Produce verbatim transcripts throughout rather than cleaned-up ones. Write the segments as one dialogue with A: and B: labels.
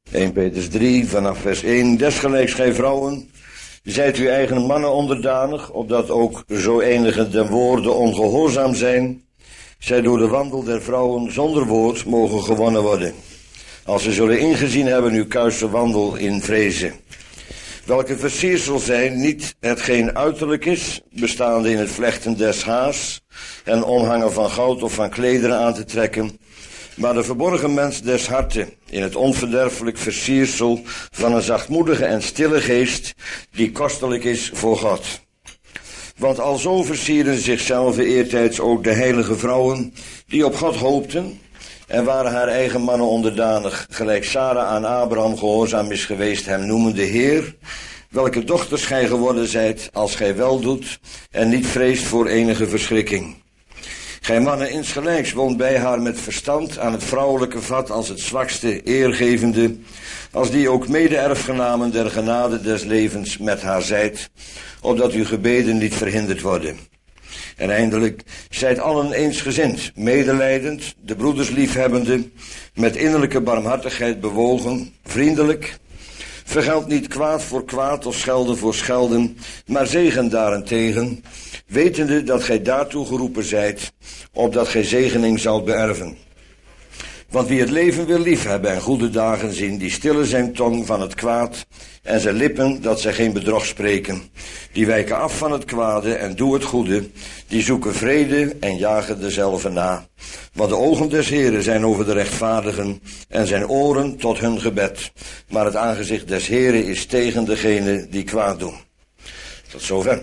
A: eerste Petrus drie, vanaf vers één. Desgelijks gij vrouwen, zijt uw eigen mannen onderdanig, opdat ook zo enigen den woorden ongehoorzaam zijn, zij door de wandel der vrouwen zonder woord mogen gewonnen worden, als ze zullen ingezien hebben uw kuise wandel in vrezen. Welke versiersel zijn niet hetgeen uiterlijk is, bestaande in het vlechten des haars en omhangen van goud of van klederen aan te trekken, maar de verborgen mens des harten in het onverderfelijk versiersel van een zachtmoedige en stille geest, die kostelijk is voor God. Want alzo versieren zichzelf eertijds ook de heilige vrouwen, die op God hoopten, en waren haar eigen mannen onderdanig, gelijk Sara aan Abraham gehoorzaam is geweest, hem noemende Heer, welke dochters gij geworden zijt, als gij wel doet, en niet vreest voor enige verschrikking. Gij mannen insgelijks woont bij haar met verstand aan het vrouwelijke vat als het zwakste, eergevende, als die ook mede-erfgenamen der genade des levens met haar zijt, opdat uw gebeden niet verhinderd worden. En eindelijk, zijt allen eensgezind, medelijdend, de broeders liefhebbende, met innerlijke barmhartigheid bewogen, vriendelijk. Vergeld niet kwaad voor kwaad of schelden voor schelden, maar zegen daarentegen, wetende dat gij daartoe geroepen zijt, opdat gij zegening zult beërven. Want wie het leven wil liefhebben en goede dagen zien, die stillen zijn tong van het kwaad en zijn lippen dat zij geen bedrog spreken. Die wijken af van het kwade en doen het goede, die zoeken vrede en jagen dezelfde na. Want de ogen des Heren zijn over de rechtvaardigen en zijn oren tot hun gebed. Maar het aangezicht des Heren is tegen degene die kwaad doen. Tot zover.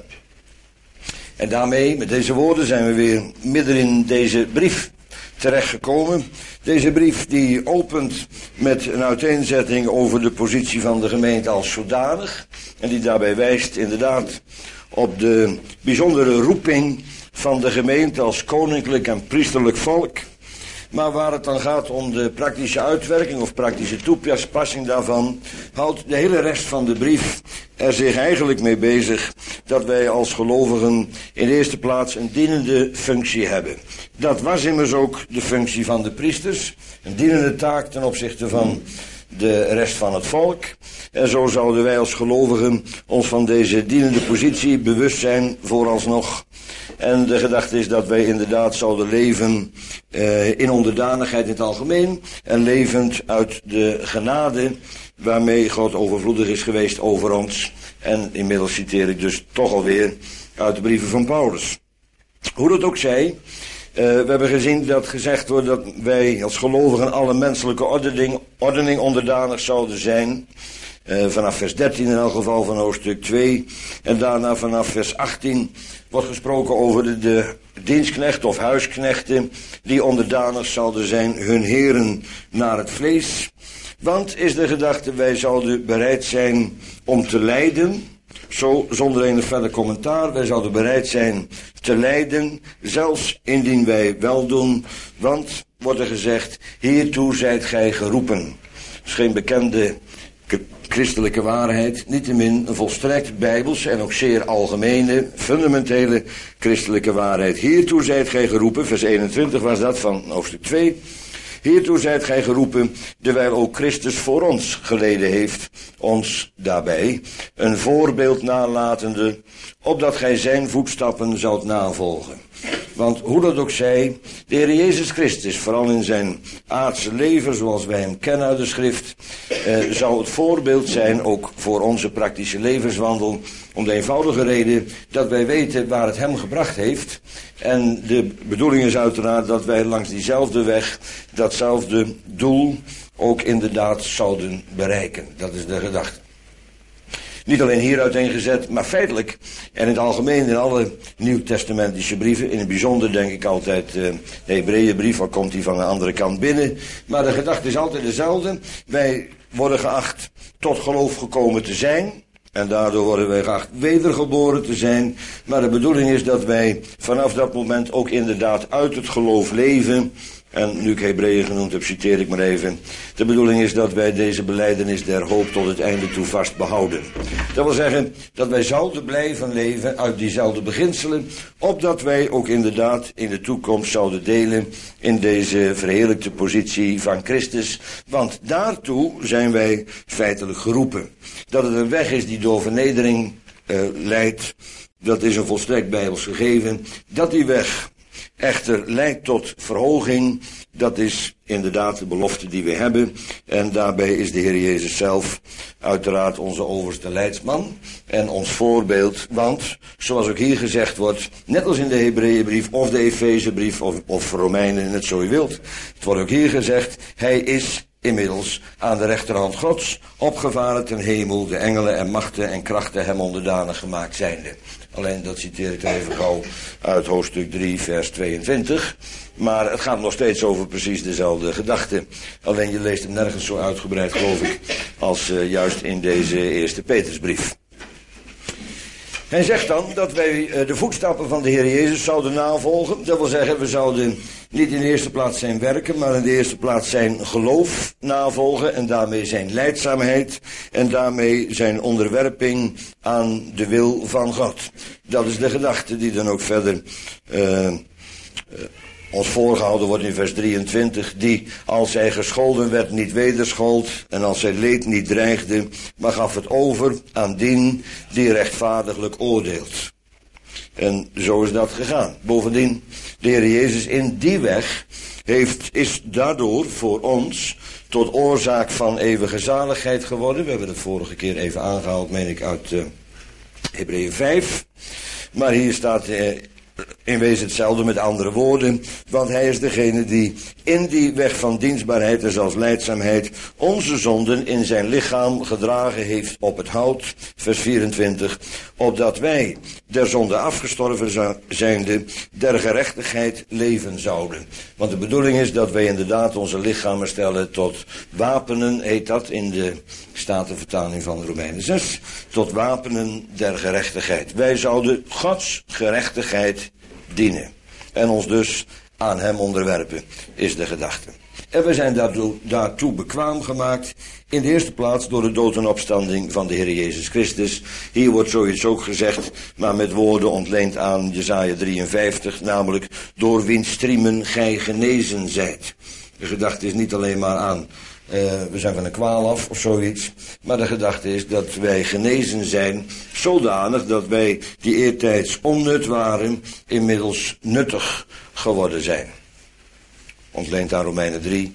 A: En daarmee, met deze woorden, zijn we weer midden in deze brief terechtgekomen. Deze brief die opent met een uiteenzetting over de positie van de gemeente als zodanig. En die daarbij wijst inderdaad op de bijzondere roeping van de gemeente als koninklijk en priesterlijk volk. Maar waar het dan gaat om de praktische uitwerking of praktische toepassing daarvan, houdt de hele rest van de brief er zich eigenlijk mee bezig dat wij als gelovigen in de eerste plaats een dienende functie hebben. Dat was immers ook de functie van de priesters, een dienende taak ten opzichte van de rest van het volk. En zo zouden wij als gelovigen ons van deze dienende positie bewust zijn vooralsnog. En de gedachte is dat wij inderdaad zouden leven uh, in onderdanigheid in het algemeen en levend uit de genade waarmee God overvloedig is geweest over ons. En inmiddels citeer ik dus toch alweer uit de brieven van Paulus. Hoe dat ook zij, uh, we hebben gezien dat gezegd wordt dat wij als gelovigen alle menselijke ordening, ordening onderdanig zouden zijn. Uh, vanaf vers dertien in elk geval van hoofdstuk twee. En daarna vanaf vers achttien wordt gesproken over de, de dienstknechten of huisknechten die onderdanig zouden zijn hun heren naar het vlees. Want is de gedachte, wij zouden bereid zijn om te lijden, zo zonder enig verder commentaar, wij zouden bereid zijn te lijden, zelfs indien wij wel doen, want, wordt er gezegd, hiertoe zijt gij geroepen. Dat is geen bekende christelijke waarheid, niettemin een volstrekt bijbelse en ook zeer algemene, fundamentele christelijke waarheid. Hiertoe zijt gij geroepen, vers eenentwintig was dat van hoofdstuk twee. Hiertoe zijt gij geroepen, terwijl ook Christus voor ons geleden heeft, ons daarbij een voorbeeld nalatende, opdat gij zijn voetstappen zoudt navolgen. Want hoe dat ook zij, de Heer Jezus Christus, vooral in zijn aardse leven, zoals wij hem kennen uit de schrift, eh, zou het voorbeeld zijn ook voor onze praktische levenswandel, om de eenvoudige reden dat wij weten waar het hem gebracht heeft. En de bedoeling is uiteraard dat wij langs diezelfde weg, datzelfde doel, ook inderdaad zouden bereiken. Dat is de gedachte. Niet alleen hier uiteengezet, maar feitelijk en in het algemeen in alle nieuwtestamentische brieven. In het bijzonder denk ik altijd uh, de Hebreeënbrief, al komt die van de andere kant binnen. Maar de gedachte is altijd dezelfde. Wij worden geacht tot geloof gekomen te zijn. En daardoor worden wij geacht wedergeboren te zijn. Maar de bedoeling is dat wij vanaf dat moment ook inderdaad uit het geloof leven. En nu ik Hebreeën genoemd heb, citeer ik maar even. De bedoeling is dat wij deze belijdenis der hoop tot het einde toe vast behouden. Dat wil zeggen dat wij zouden blijven leven uit diezelfde beginselen, opdat wij ook inderdaad in de toekomst zouden delen in deze verheerlijkte positie van Christus. Want daartoe zijn wij feitelijk geroepen. Dat het een weg is die door vernedering uh, leidt, dat is een volstrekt bijbels gegeven. Dat die weg echter leidt tot verhoging, dat is inderdaad de belofte die we hebben. En daarbij is de Heer Jezus zelf uiteraard onze overste leidsman en ons voorbeeld. Want, zoals ook hier gezegd wordt, net als in de Hebreeënbrief of de Efezebrief of, of Romeinen, net zo u wilt. Het wordt ook hier gezegd, hij is inmiddels aan de rechterhand Gods opgevaren ten hemel, de engelen en machten en krachten hem onderdanig gemaakt zijnde. Alleen dat citeer ik er even gauw uit hoofdstuk drie vers tweeëntwintig. Maar het gaat nog steeds over precies dezelfde gedachte. Alleen je leest hem nergens zo uitgebreid, geloof ik, als uh, juist in deze eerste Petrusbrief. Hij zegt dan dat wij uh, de voetstappen van de Heer Jezus zouden navolgen. Dat wil zeggen, we zouden niet in de eerste plaats zijn werken, maar in de eerste plaats zijn geloof navolgen. En daarmee zijn lijdzaamheid. En daarmee zijn onderwerping aan de wil van God. Dat is de gedachte die dan ook verder uh, uh, ons voorgehouden wordt in vers drieëntwintig. Die, als zij gescholden werd, niet wederschold. En als zij leed, niet dreigde. Maar gaf het over aan dien die rechtvaardiglijk oordeelt. En zo is dat gegaan. Bovendien, de Heer Jezus in die weg heeft, is daardoor voor ons tot oorzaak van eeuwige zaligheid geworden. We hebben het vorige keer even aangehaald, meen ik, uit uh, Hebreeën vijf. Maar hier staat uh, in wezen hetzelfde met andere woorden. Want hij is degene die in die weg van dienstbaarheid en zelfs lijdzaamheid onze zonden in zijn lichaam gedragen heeft op het hout. Vers vierentwintig. Opdat wij der zonde afgestorven zijnde der gerechtigheid leven zouden. Want de bedoeling is dat wij inderdaad onze lichamen stellen tot wapenen, heet dat in de Statenvertaling van Romeinen zes. Tot wapenen der gerechtigheid. Wij zouden Gods gerechtigheid dienen. En ons dus aan hem onderwerpen, is de gedachte. En we zijn daartoe, daartoe bekwaam gemaakt, in de eerste plaats door de dood en opstanding van de Heer Jezus Christus. Hier wordt zoiets ook gezegd, maar met woorden ontleend aan Jesaja drieënvijftig, namelijk door wiens striemen gij genezen zijt. De gedachte is niet alleen maar aan, uh, we zijn van een kwaal af of zoiets, maar de gedachte is dat wij genezen zijn, zodanig dat wij die eertijds onnut waren, inmiddels nuttig geworden zijn. Ontleend aan Romeinen drie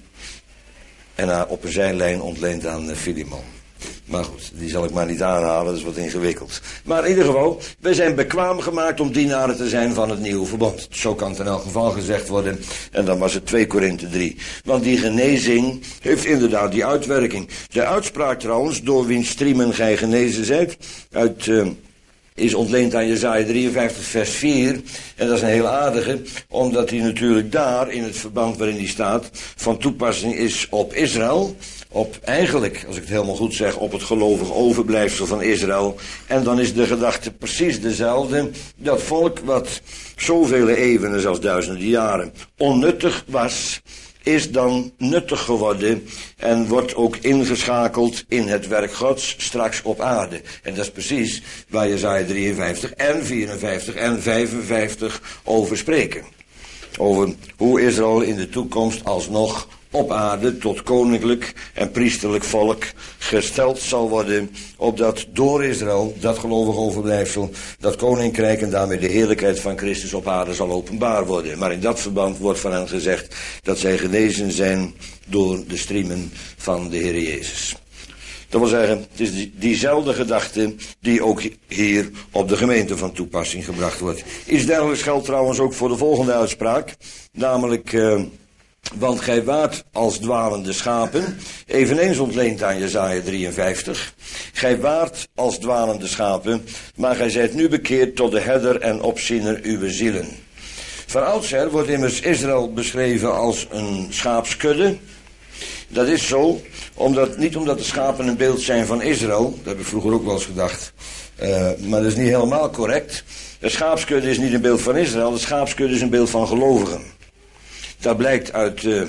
A: en op een zijlijn ontleend aan Filemon. Maar goed, die zal ik maar niet aanhalen, dat is wat ingewikkeld. Maar in ieder geval, wij zijn bekwaam gemaakt om dienaren te zijn van het nieuwe verbond. Zo kan het in elk geval gezegd worden. En dan was het twee Korinthe drie. Want die genezing heeft inderdaad die uitwerking. De uitspraak trouwens, door wiens striemen gij genezen zijt, uit... Uh, is ontleend aan Jesaja drieënvijftig vers vier. En dat is een heel aardige, omdat hij natuurlijk daar, in het verband waarin hij staat, van toepassing is op Israël. Op eigenlijk, als ik het helemaal goed zeg, op het gelovig overblijfsel van Israël. En dan is de gedachte precies dezelfde. Dat volk wat zoveel eeuwen en zelfs duizenden jaren onnuttig was, is dan nuttig geworden en wordt ook ingeschakeld in het werk Gods straks op aarde. En dat is precies waar Jesaja drieënvijftig en vierenvijftig en vijfenvijftig over spreken. Over hoe Israël in de toekomst alsnog op aarde tot koninklijk en priesterlijk volk gesteld zal worden, opdat door Israël, dat gelovig overblijfsel, dat koninkrijk en daarmee de heerlijkheid van Christus op aarde zal openbaar worden. Maar in dat verband wordt van hen gezegd dat zij genezen zijn door de striemen van de Heer Jezus. Dat wil zeggen, het is die, diezelfde gedachte die ook hier op de gemeente van toepassing gebracht wordt. Iets dergelijks geldt trouwens ook voor de volgende uitspraak, namelijk... Uh, Want gij waart als dwalende schapen, eveneens ontleend aan Jesaja drieënvijftig. Gij waart als dwalende schapen, maar gij zijt nu bekeerd tot de herder en opziener uw zielen. Van oudsher wordt immers Israël beschreven als een schaapskudde. Dat is zo, omdat, niet omdat de schapen een beeld zijn van Israël, dat heb ik vroeger ook wel eens gedacht, uh, maar dat is niet helemaal correct. De schaapskudde is niet een beeld van Israël, de schaapskudde is een beeld van gelovigen. Dat blijkt uit uh,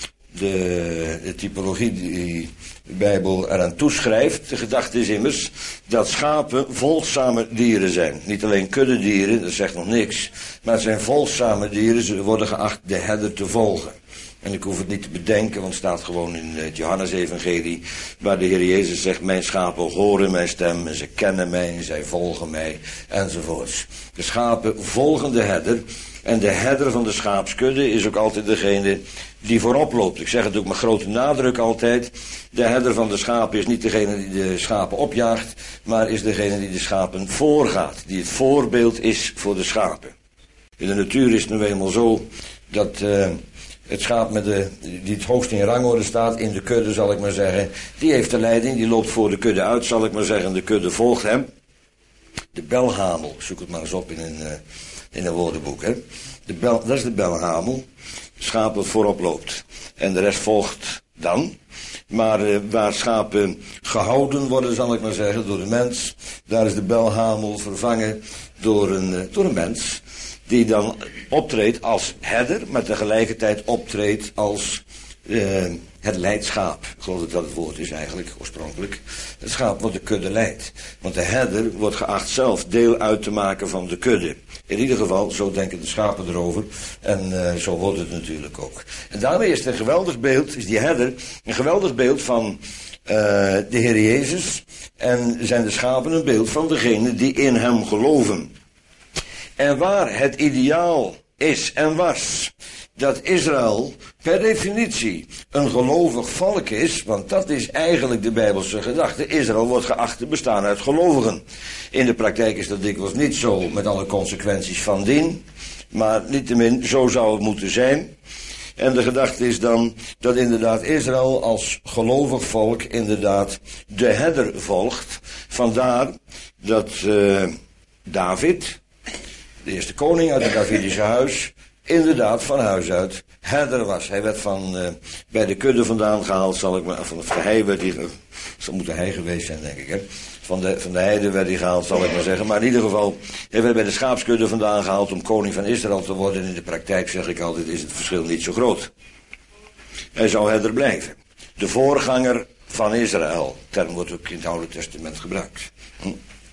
A: de, de typologie die de Bijbel eraan toeschrijft. De gedachte is immers dat schapen volgzame dieren zijn. Niet alleen kuddedieren, dat zegt nog niks. Maar het zijn volgzame dieren, ze worden geacht de herder te volgen. En ik hoef het niet te bedenken, want het staat gewoon in het Johannes-evangelie, waar de Heer Jezus zegt, mijn schapen horen mijn stem en ze kennen mij en zij volgen mij, enzovoorts. De schapen volgen de herder en de herder van de schaapskudde is ook altijd degene die voorop loopt. Ik zeg het ook met grote nadruk altijd, de herder van de schapen is niet degene die de schapen opjaagt, maar is degene die de schapen voorgaat, die het voorbeeld is voor de schapen. In de natuur is het nu eenmaal zo dat Uh, Het schaap met de, die het hoogst in rangorde staat, in de kudde zal ik maar zeggen, die heeft de leiding, die loopt voor de kudde uit, zal ik maar zeggen, de kudde volgt hem. De belhamel, zoek het maar eens op in een, uh, in een woordenboek, hè. De bel, dat is de belhamel, het schaap dat voorop loopt. En de rest volgt dan. Maar uh, waar schapen gehouden worden, zal ik maar zeggen, door de mens, daar is de belhamel vervangen door een, uh, door een mens. Die dan optreedt als herder, maar tegelijkertijd optreedt als uh, het leidschaap. Ik geloof dat dat het woord is eigenlijk, oorspronkelijk. Het schaap wat de kudde leidt. Want de herder wordt geacht zelf deel uit te maken van de kudde. In ieder geval, zo denken de schapen erover. En uh, zo wordt het natuurlijk ook. En daarmee is het een geweldig beeld, is die herder, een geweldig beeld van uh, de Heer Jezus. En zijn de schapen een beeld van degenen die in hem geloven. En waar het ideaal is en was dat Israël per definitie een gelovig volk is, want dat is eigenlijk de Bijbelse gedachte. Israël wordt geacht te bestaan uit gelovigen. In de praktijk is dat dikwijls niet zo, met alle consequenties van dien, maar niettemin, zo zou het moeten zijn. En de gedachte is dan dat inderdaad Israël als gelovig volk inderdaad de herder volgt. Vandaar dat uh, David, de eerste koning uit het Davidische huis, inderdaad van huis uit herder was. Hij werd van uh, bij de kudde vandaan gehaald, zal ik maar, van de hei werd hij, uh, zal moeten hij geweest zijn, denk ik, hè. Van de, van de heide werd hij gehaald, zal ik maar zeggen. Maar in ieder geval, hij werd bij de schaapskudde vandaan gehaald om koning van Israël te worden. En in de praktijk, zeg ik altijd, is het verschil niet zo groot. Hij zou herder blijven. De voorganger van Israël. Term wordt ook in het Oude Testament gebruikt. Hm.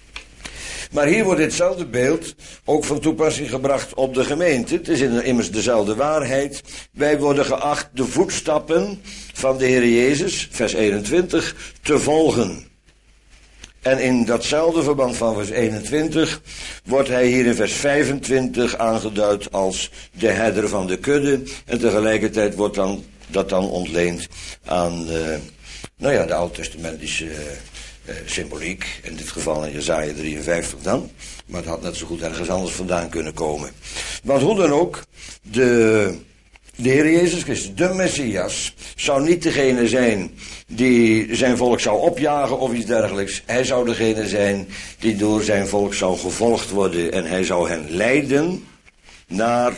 A: Maar hier wordt ditzelfde beeld ook van toepassing gebracht op de gemeente. Het is immers dezelfde waarheid. Wij worden geacht de voetstappen van de Heer Jezus, vers eenentwintig, te volgen. En in datzelfde verband van vers eenentwintig wordt hij hier in vers vijfentwintig aangeduid als de herder van de kudde. En tegelijkertijd wordt dan, dat dan ontleend aan uh, nou ja, de oud-testamentische uh, uh, symboliek. In dit geval in Jesaja drieënvijftig dan. Maar het had net zo goed ergens anders vandaan kunnen komen. Want hoe dan ook, de... De Heer Jezus Christus, de Messias, zou niet degene zijn die zijn volk zou opjagen of iets dergelijks. Hij zou degene zijn die door zijn volk zou gevolgd worden en hij zou hen leiden naar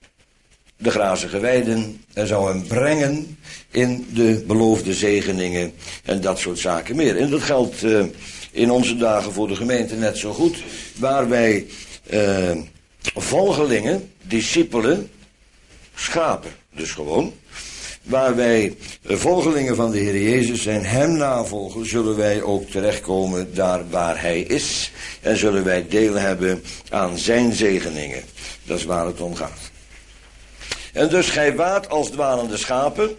A: de grazige weiden en zou hem brengen in de beloofde zegeningen en dat soort zaken meer. En dat geldt uh, in onze dagen voor de gemeente net zo goed, waar wij uh, volgelingen, discipelen, schapen, dus gewoon. Waar wij volgelingen van de Heer Jezus zijn, hem navolgen, zullen wij ook terechtkomen daar waar hij is. En zullen wij deel hebben aan zijn zegeningen. Dat is waar het om gaat. En dus gij waart als dwalende schapen.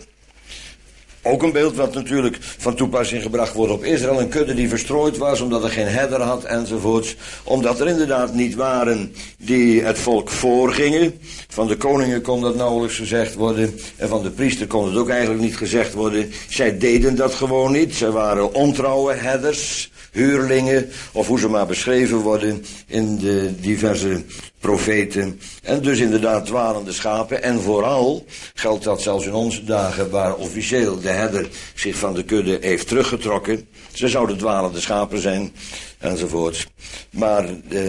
A: Ook een beeld wat natuurlijk van toepassing gebracht wordt op Israël. Een kudde die verstrooid was omdat er geen herder had enzovoorts. Omdat er inderdaad niet waren die het volk voorgingen. Van de koningen kon dat nauwelijks gezegd worden. En van de priester kon het ook eigenlijk niet gezegd worden. Zij deden dat gewoon niet. Zij waren ontrouwe herders, huurlingen. Of hoe ze maar beschreven worden in de diverse profeten. En dus inderdaad dwalende schapen. En vooral geldt dat zelfs in onze dagen waar officieel de herder zich van de kudde heeft teruggetrokken. Ze zouden dwalende schapen zijn enzovoort. Maar uh,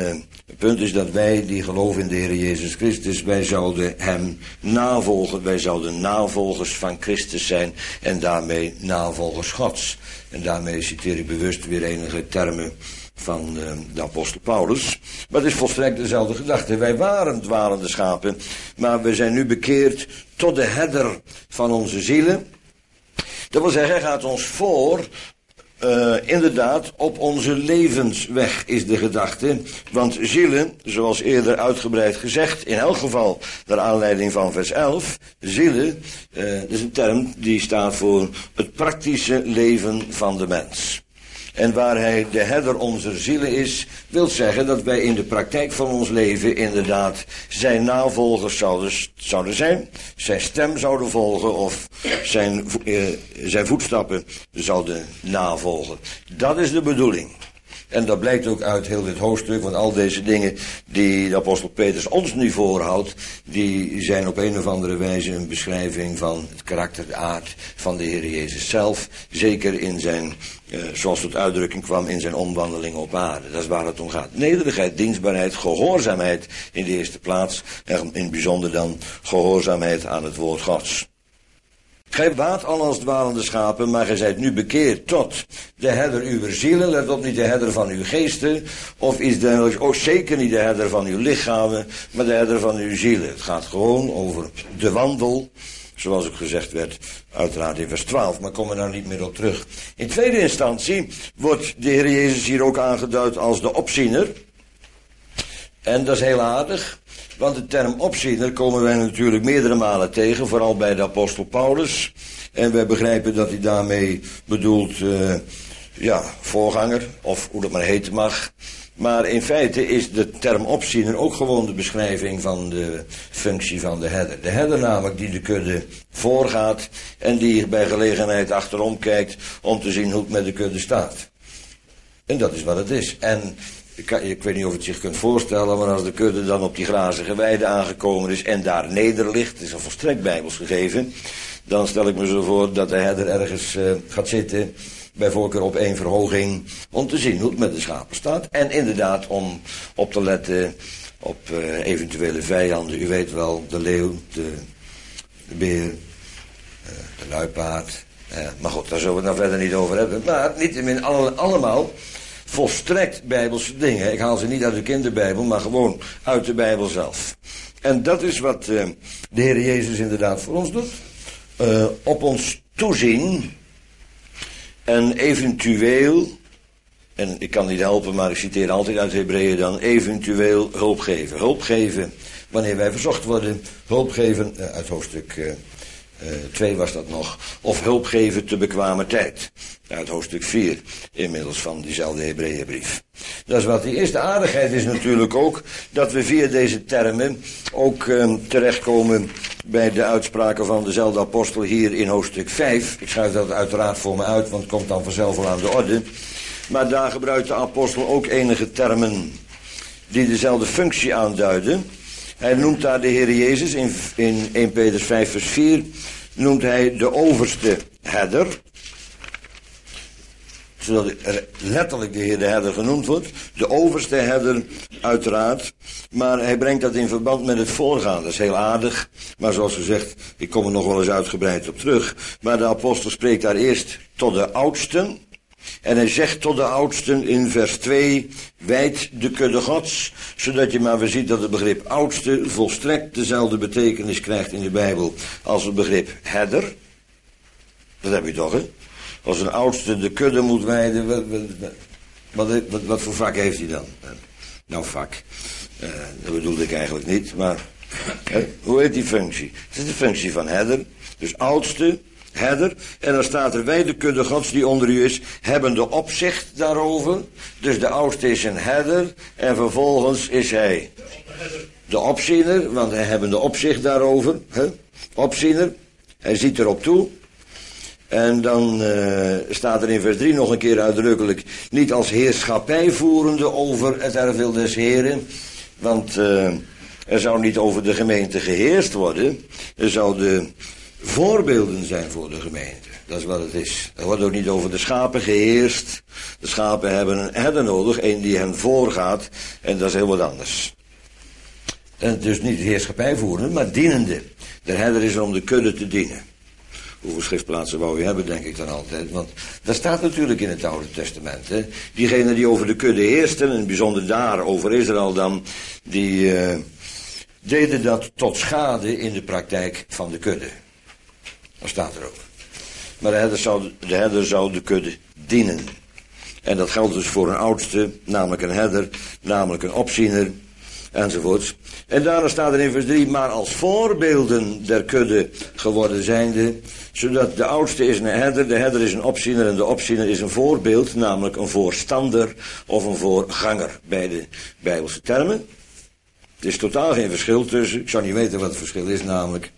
A: Het punt is dat wij die geloven in de Heer Jezus Christus, wij zouden hem navolgen. Wij zouden navolgers van Christus zijn en daarmee navolgers Gods. En daarmee citeer ik bewust weer enige termen van uh, de apostel Paulus. Maar het is volstrekt dezelfde gedachte. Wij waren dwalende schapen, maar we zijn nu bekeerd tot de herder van onze zielen. Dat wil zeggen, hij gaat ons voor, uh, inderdaad, op onze levensweg is de gedachte. Want zielen, zoals eerder uitgebreid gezegd, in elk geval naar aanleiding van vers elf, zielen, uh, dat is een term die staat voor het praktische leven van de mens. En waar hij de herder onze zielen is, wil zeggen dat wij in de praktijk van ons leven inderdaad zijn navolgers zouden, zouden zijn, zijn stem zouden volgen of zijn, eh, zijn voetstappen zouden navolgen. Dat is de bedoeling. En dat blijkt ook uit heel dit hoofdstuk, want al deze dingen die de apostel Petrus ons nu voorhoudt, die zijn op een of andere wijze een beschrijving van het karakter, de aard van de Heer Jezus zelf. Zeker in zijn, uh, zoals tot uitdrukking kwam, in zijn omwandeling op aarde. Dat is waar het om gaat. Nederigheid, dienstbaarheid, gehoorzaamheid in de eerste plaats. En in het bijzonder dan gehoorzaamheid aan het woord Gods. Gij waart al als dwalende schapen, maar gij zijt nu bekeerd tot de herder uw zielen. Let op, niet de herder van uw geesten, of iets dergelijks. Ook zeker niet de herder van uw lichamen, maar de herder van uw zielen. Het gaat gewoon over de wandel, zoals ook gezegd werd, uiteraard in vers twaalf, maar komen we daar niet meer op terug. In tweede instantie wordt de Heer Jezus hier ook aangeduid als de opziener. En dat is heel aardig. Want de term opziener komen wij natuurlijk meerdere malen tegen, vooral bij de apostel Paulus. En wij begrijpen dat hij daarmee bedoelt, uh, ja, voorganger, of hoe dat maar heten mag. Maar in feite is de term opziener ook gewoon de beschrijving van de functie van de herder. De herder namelijk die de kudde voorgaat en die bij gelegenheid achterom kijkt om te zien hoe het met de kudde staat. En dat is wat het is. En Ik, kan, ik weet niet of je het zich kunt voorstellen, maar als de kudde dan op die grazige weide aangekomen is en daar neder ligt, het is een volstrekt bijbels gegeven, dan stel ik me zo voor dat de herder ergens uh, gaat zitten, bij voorkeur op één verhoging, om te zien hoe het met de schapen staat. En inderdaad om op te letten op uh, eventuele vijanden. U weet wel, de leeuw, de, de beer, uh, de luipaard. Uh, maar goed, daar zullen we het nou verder niet over hebben. Maar niettemin alle, allemaal volstrekt bijbelse dingen. Ik haal ze niet uit de kinderbijbel, maar gewoon uit de Bijbel zelf. En dat is wat uh, de Heer Jezus inderdaad voor ons doet. Uh, op ons toezien en eventueel, en ik kan niet helpen, maar ik citeer altijd uit Hebreeën dan, eventueel hulp geven. Hulp geven wanneer wij verzocht worden. Hulp geven, uh, uit hoofdstuk uh, twee was dat nog. Of hulp geven te bekwamer tijd. Uit hoofdstuk vier, inmiddels van diezelfde Hebreeënbrief. Dat is wat die is. De aardigheid is natuurlijk ook dat we via deze termen ook uh, terechtkomen bij de uitspraken van dezelfde apostel hier in hoofdstuk vijf. Ik schrijf dat uiteraard voor me uit, want het komt dan vanzelf wel aan de orde. Maar daar gebruikt de apostel ook enige termen die dezelfde functie aanduiden. Hij noemt daar de Heer Jezus in, in eerste Petrus vijf vers vier, noemt hij de overste herder. Zodat letterlijk de Heer de herder genoemd wordt. De overste herder uiteraard. Maar hij brengt dat in verband met het voorgaan. Dat is heel aardig. Maar zoals gezegd, ik kom er nog wel eens uitgebreid op terug. Maar de apostel spreekt daar eerst tot de oudsten. En hij zegt tot de oudsten in vers twee, wijd de kudde Gods, zodat je maar weer ziet dat het begrip oudste volstrekt dezelfde betekenis krijgt in de Bijbel als het begrip herder. Dat heb je toch, hè? Als een oudste de kudde moet wijden, wat, wat, wat, wat voor vak heeft hij dan? Nou, vak, uh, dat bedoelde ik eigenlijk niet, maar uh, hoe heet die functie? Het is de functie van herder, dus oudste, herder, en dan staat er, wij de kudde Gods die onder u is, hebben de opzicht daarover. Dus de oudste is een herder, en vervolgens is hij de opziener, want hij hebben de opzicht daarover. Hè? Opziener, hij ziet erop toe. En dan uh, staat er in vers drie nog een keer uitdrukkelijk, niet als heerschappij voerende over het erfdeel des Heren, want uh, er zou niet over de gemeente geheerst worden, er zouden voorbeelden zijn voor de gemeente. Dat is wat het is. Er wordt ook niet over de schapen geheerst. De schapen hebben een herder nodig, een die hen voorgaat. En dat is heel wat anders. En dus niet heerschappij voeren, maar dienende. De herder is er om de kudde te dienen. Hoeveel schriftplaatsen wou je hebben, denk ik dan altijd. Want dat staat natuurlijk in het Oude Testament. Hè. Diegenen die over de kudde heersten, en in het bijzonder daar over Israël dan, die uh, deden dat tot schade in de praktijk van de kudde. Dat staat er ook. Maar de herder zou de, herder zou de kudde dienen. En dat geldt dus voor een oudste, namelijk een herder, namelijk een opziener, enzovoorts. En daarna staat er in vers drie, maar als voorbeelden der kudde geworden zijnde, zodat de oudste is een herder, de herder is een opziener en de opziener is een voorbeeld, namelijk een voorstander of een voorganger bij de Bijbelse termen. Er is totaal geen verschil tussen, ik zou niet weten wat het verschil is namelijk.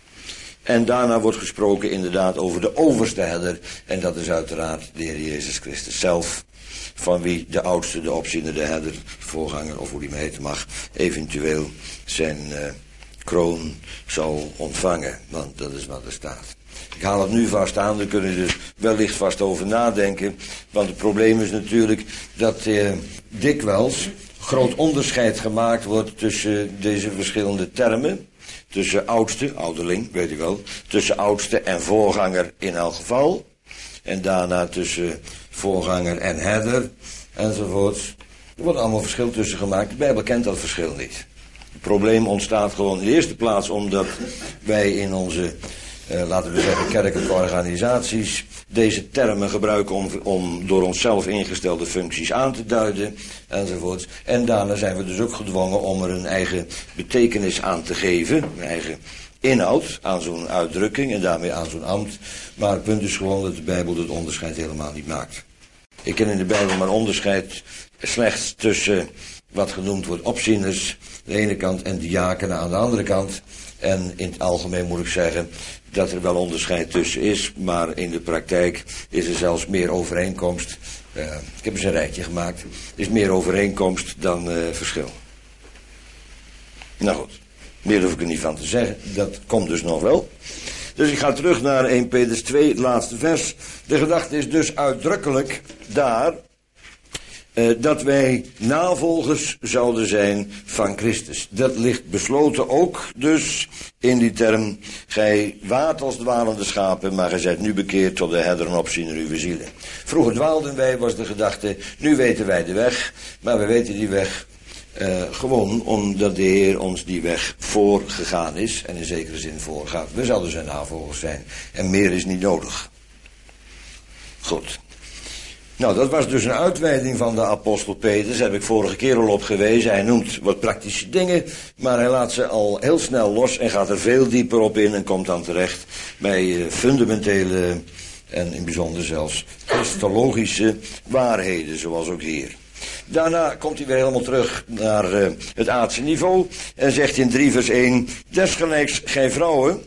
A: En daarna wordt gesproken inderdaad over de overste herder, en dat is uiteraard de Heer Jezus Christus zelf, van wie de oudste, de opziener, de herder, voorganger, of hoe die me heten mag, eventueel zijn uh, kroon zal ontvangen. Want dat is wat er staat. Ik haal het nu vast aan, daar kunnen we er wellicht vast over nadenken. Want het probleem is natuurlijk dat uh, dikwijls groot onderscheid gemaakt wordt tussen deze verschillende termen. Tussen oudste, ouderling, weet ik wel, tussen oudste en voorganger in elk geval. En daarna tussen voorganger en herder, enzovoorts. Er wordt allemaal verschil tussen gemaakt. De Bijbel kent dat verschil niet. Het probleem ontstaat gewoon in de eerste plaats omdat wij in onze, eh, laten we zeggen, kerkelijke organisaties deze termen gebruiken om, om door onszelf ingestelde functies aan te duiden, enzovoorts. En daarna zijn we dus ook gedwongen om er een eigen betekenis aan te geven, een eigen inhoud aan zo'n uitdrukking en daarmee aan zo'n ambt. Maar het punt is gewoon dat de Bijbel dat onderscheid helemaal niet maakt. Ik ken in de Bijbel maar onderscheid slechts tussen wat genoemd wordt opzieners aan de ene kant en diakenen aan de andere kant. En in het algemeen moet ik zeggen dat er wel onderscheid tussen is, maar in de praktijk is er zelfs meer overeenkomst. Uh, ik heb eens een rijtje gemaakt. Er is meer overeenkomst dan uh, verschil. Nou goed. Meer hoef ik er niet van te zeggen. Dat komt dus nog wel. Dus ik ga terug naar eerste Petrus twee, het laatste vers. De gedachte is dus uitdrukkelijk daar uh, dat wij navolgers zouden zijn van Christus. Dat ligt besloten ook dus in die term. Gij waart als dwalende schapen, maar gij zijt nu bekeerd tot de herder en opziener uw zielen. Vroeger dwaalden wij, was de gedachte, nu weten wij de weg, maar we weten die weg Uh, gewoon omdat de Heer ons die weg voorgegaan is en in zekere zin voorgaat. We zouden zijn navolgers zijn en meer is niet nodig. Goed. Nou, dat was dus een uitweiding van de apostel Petrus, daar heb ik vorige keer al op gewezen. Hij noemt wat praktische dingen, maar hij laat ze al heel snel los en gaat er veel dieper op in en komt dan terecht bij uh, fundamentele en in het bijzonder zelfs christologische waarheden, zoals ook hier. Daarna komt hij weer helemaal terug naar uh, het aardse niveau en zegt in drie vers één, desgelijks gij vrouwen,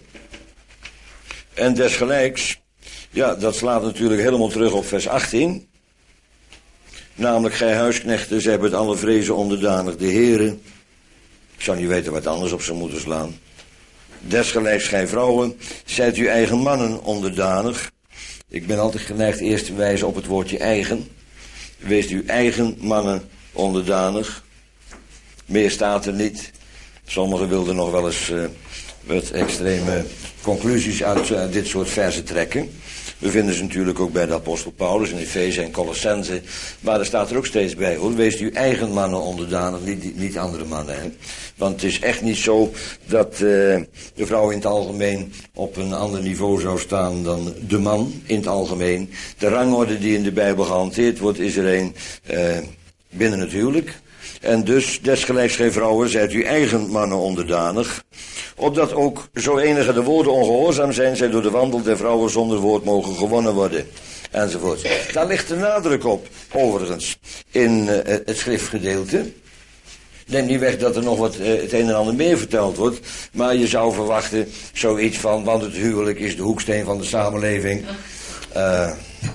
A: en desgelijks, ja, dat slaat natuurlijk helemaal terug op vers achttien, namelijk gij huisknechten, zij hebben het alle vrezen onderdanig de Heere. Ik zou niet weten wat anders op zou moeten slaan. Desgelijks gij vrouwen, zijt uw eigen mannen onderdanig. Ik ben altijd geneigd eerst te wijzen op het woordje eigen. Wees uw eigen mannen onderdanig. Meer staat er niet. Sommigen wilden nog wel eens uh, wat extreme conclusies uit uh, dit soort verzen trekken. We vinden ze natuurlijk ook bij de apostel Paulus in Efeze en Colossense. Maar er staat er ook steeds bij, hoor. Wees uw eigen mannen onderdanig, niet, niet andere mannen. Hè. Want het is echt niet zo dat uh, de vrouw in het algemeen op een ander niveau zou staan dan de man in het algemeen. De rangorde die in de Bijbel gehanteerd wordt is er een uh, binnen het huwelijk. En dus, desgelijks gij vrouwen, zijt uw eigen mannen onderdanig, opdat ook zo enige de woorden ongehoorzaam zijn, zij door de wandel der vrouwen zonder woord mogen gewonnen worden, enzovoort. Daar ligt de nadruk op, overigens, in uh, het schriftgedeelte. Neem niet weg dat er nog wat uh, het een en ander meer verteld wordt, maar je zou verwachten zoiets van, want het huwelijk is de hoeksteen van de samenleving. Uh,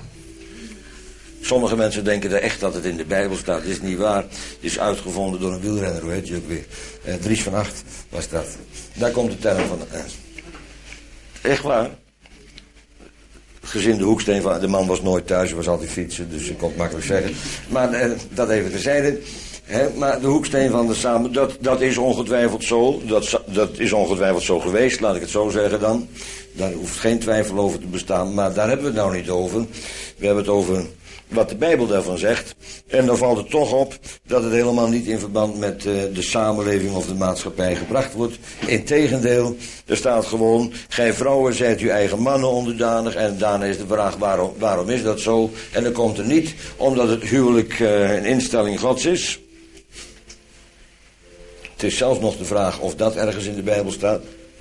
A: Sommige mensen denken er echt dat het in de Bijbel staat. Dat is niet waar. Het is uitgevonden door een wielrenner, hoe heet je ook weer? Uh, Dries van Acht was dat. Daar komt de term van. Uh, echt waar. gezin de hoeksteen van... De man was nooit thuis, hij was altijd fietsen, dus ik kon het makkelijk zeggen. Maar eh, dat even terzijde. He, maar de hoeksteen van de samen, dat, dat is ongetwijfeld zo. Dat, dat is ongetwijfeld zo geweest, laat ik het zo zeggen dan. Daar hoeft geen twijfel over te bestaan, maar daar hebben we het nou niet over. We hebben het over wat de Bijbel daarvan zegt. En dan valt het toch op dat het helemaal niet in verband met uh, de samenleving of de maatschappij gebracht wordt. Integendeel, er staat gewoon, gij vrouwen zijt uw eigen mannen onderdanig. En daarna is de vraag, waarom, waarom is dat zo? En dan komt er niet, omdat het huwelijk uh, een instelling Gods is. Het is zelfs nog de vraag of dat ergens in de Bijbel staat.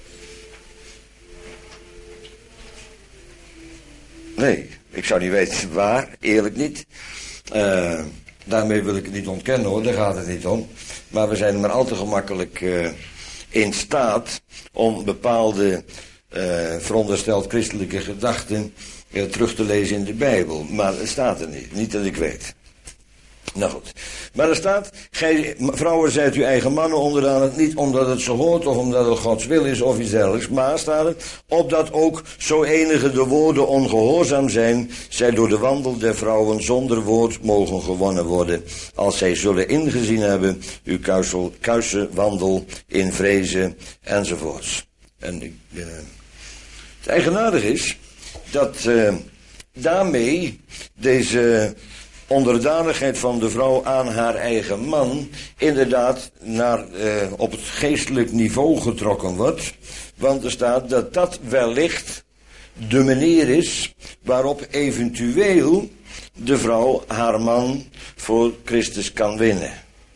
A: Nee, ik zou niet weten waar, eerlijk niet. Uh, daarmee wil ik het niet ontkennen hoor, daar gaat het niet om. Maar we zijn maar al te gemakkelijk uh, in staat om bepaalde uh, verondersteld christelijke gedachten uh, terug te lezen in de Bijbel. Maar het staat er niet, niet dat ik weet. Nou goed, maar er staat, gij vrouwen zijt uw eigen mannen onderdanig, niet omdat het zo hoort of omdat het Gods wil is of iets dergelijks, maar staat er, opdat ook zo enige de woorden ongehoorzaam zijn, zij door de wandel der vrouwen zonder woord mogen gewonnen worden, als zij zullen ingezien hebben uw kuisel, kuise wandel in vrezen enzovoorts. En uh, het eigenaardige is dat uh, daarmee deze onderdanigheid van de vrouw aan haar eigen man inderdaad naar, uh, op het geestelijk niveau getrokken wordt. Want er staat dat dat wellicht de manier is waarop eventueel de vrouw haar man voor Christus kan winnen.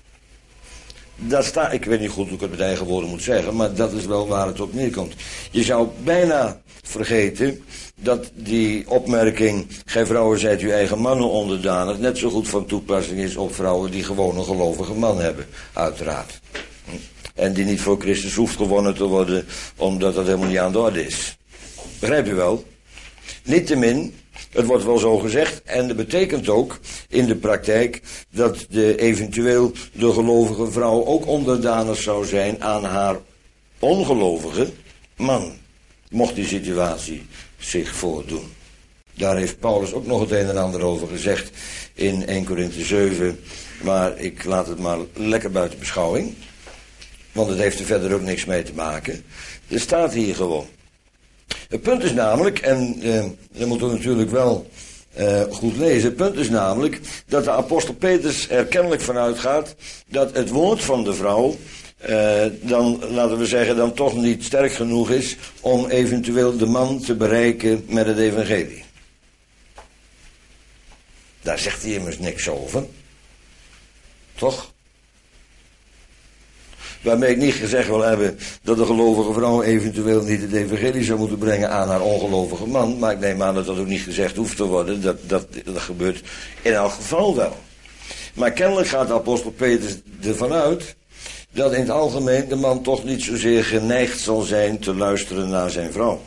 A: Dat staat, ik weet niet goed hoe ik het met eigen woorden moet zeggen, maar dat is wel waar het op neerkomt. Je zou bijna vergeten dat die opmerking, gij vrouwen zijt uw eigen mannen onderdanig, net zo goed van toepassing is op vrouwen die gewoon een gelovige man hebben, uiteraard. En die niet voor Christus hoeft gewonnen te worden, omdat dat helemaal niet aan de orde is. Begrijpt u wel? Niettemin, het wordt wel zo gezegd, en dat betekent ook in de praktijk dat de eventueel de gelovige vrouw ook onderdanig zou zijn aan haar ongelovige man, mocht die situatie zich voordoen. Daar heeft Paulus ook nog het een en ander over gezegd in Eerste Korinthe zeven, maar ik laat het maar lekker buiten beschouwing, want het heeft er verder ook niks mee te maken. Er staat hier gewoon. Het punt is namelijk, en eh, dat moeten we natuurlijk wel eh, goed lezen, het punt is namelijk dat de apostel Petrus er kennelijk van uitgaat dat het woord van de vrouw Uh, dan, laten we zeggen, dan toch niet sterk genoeg is om eventueel de man te bereiken met het evangelie. Daar zegt hij immers niks over. Toch? Waarmee ik niet gezegd wil hebben dat de gelovige vrouw eventueel niet het evangelie zou moeten brengen aan haar ongelovige man. Maar ik neem aan dat dat ook niet gezegd hoeft te worden. Dat, dat, dat gebeurt in elk geval wel. Maar kennelijk gaat de apostel Petrus ervan uit dat in het algemeen de man toch niet zozeer geneigd zal zijn te luisteren naar zijn vrouw.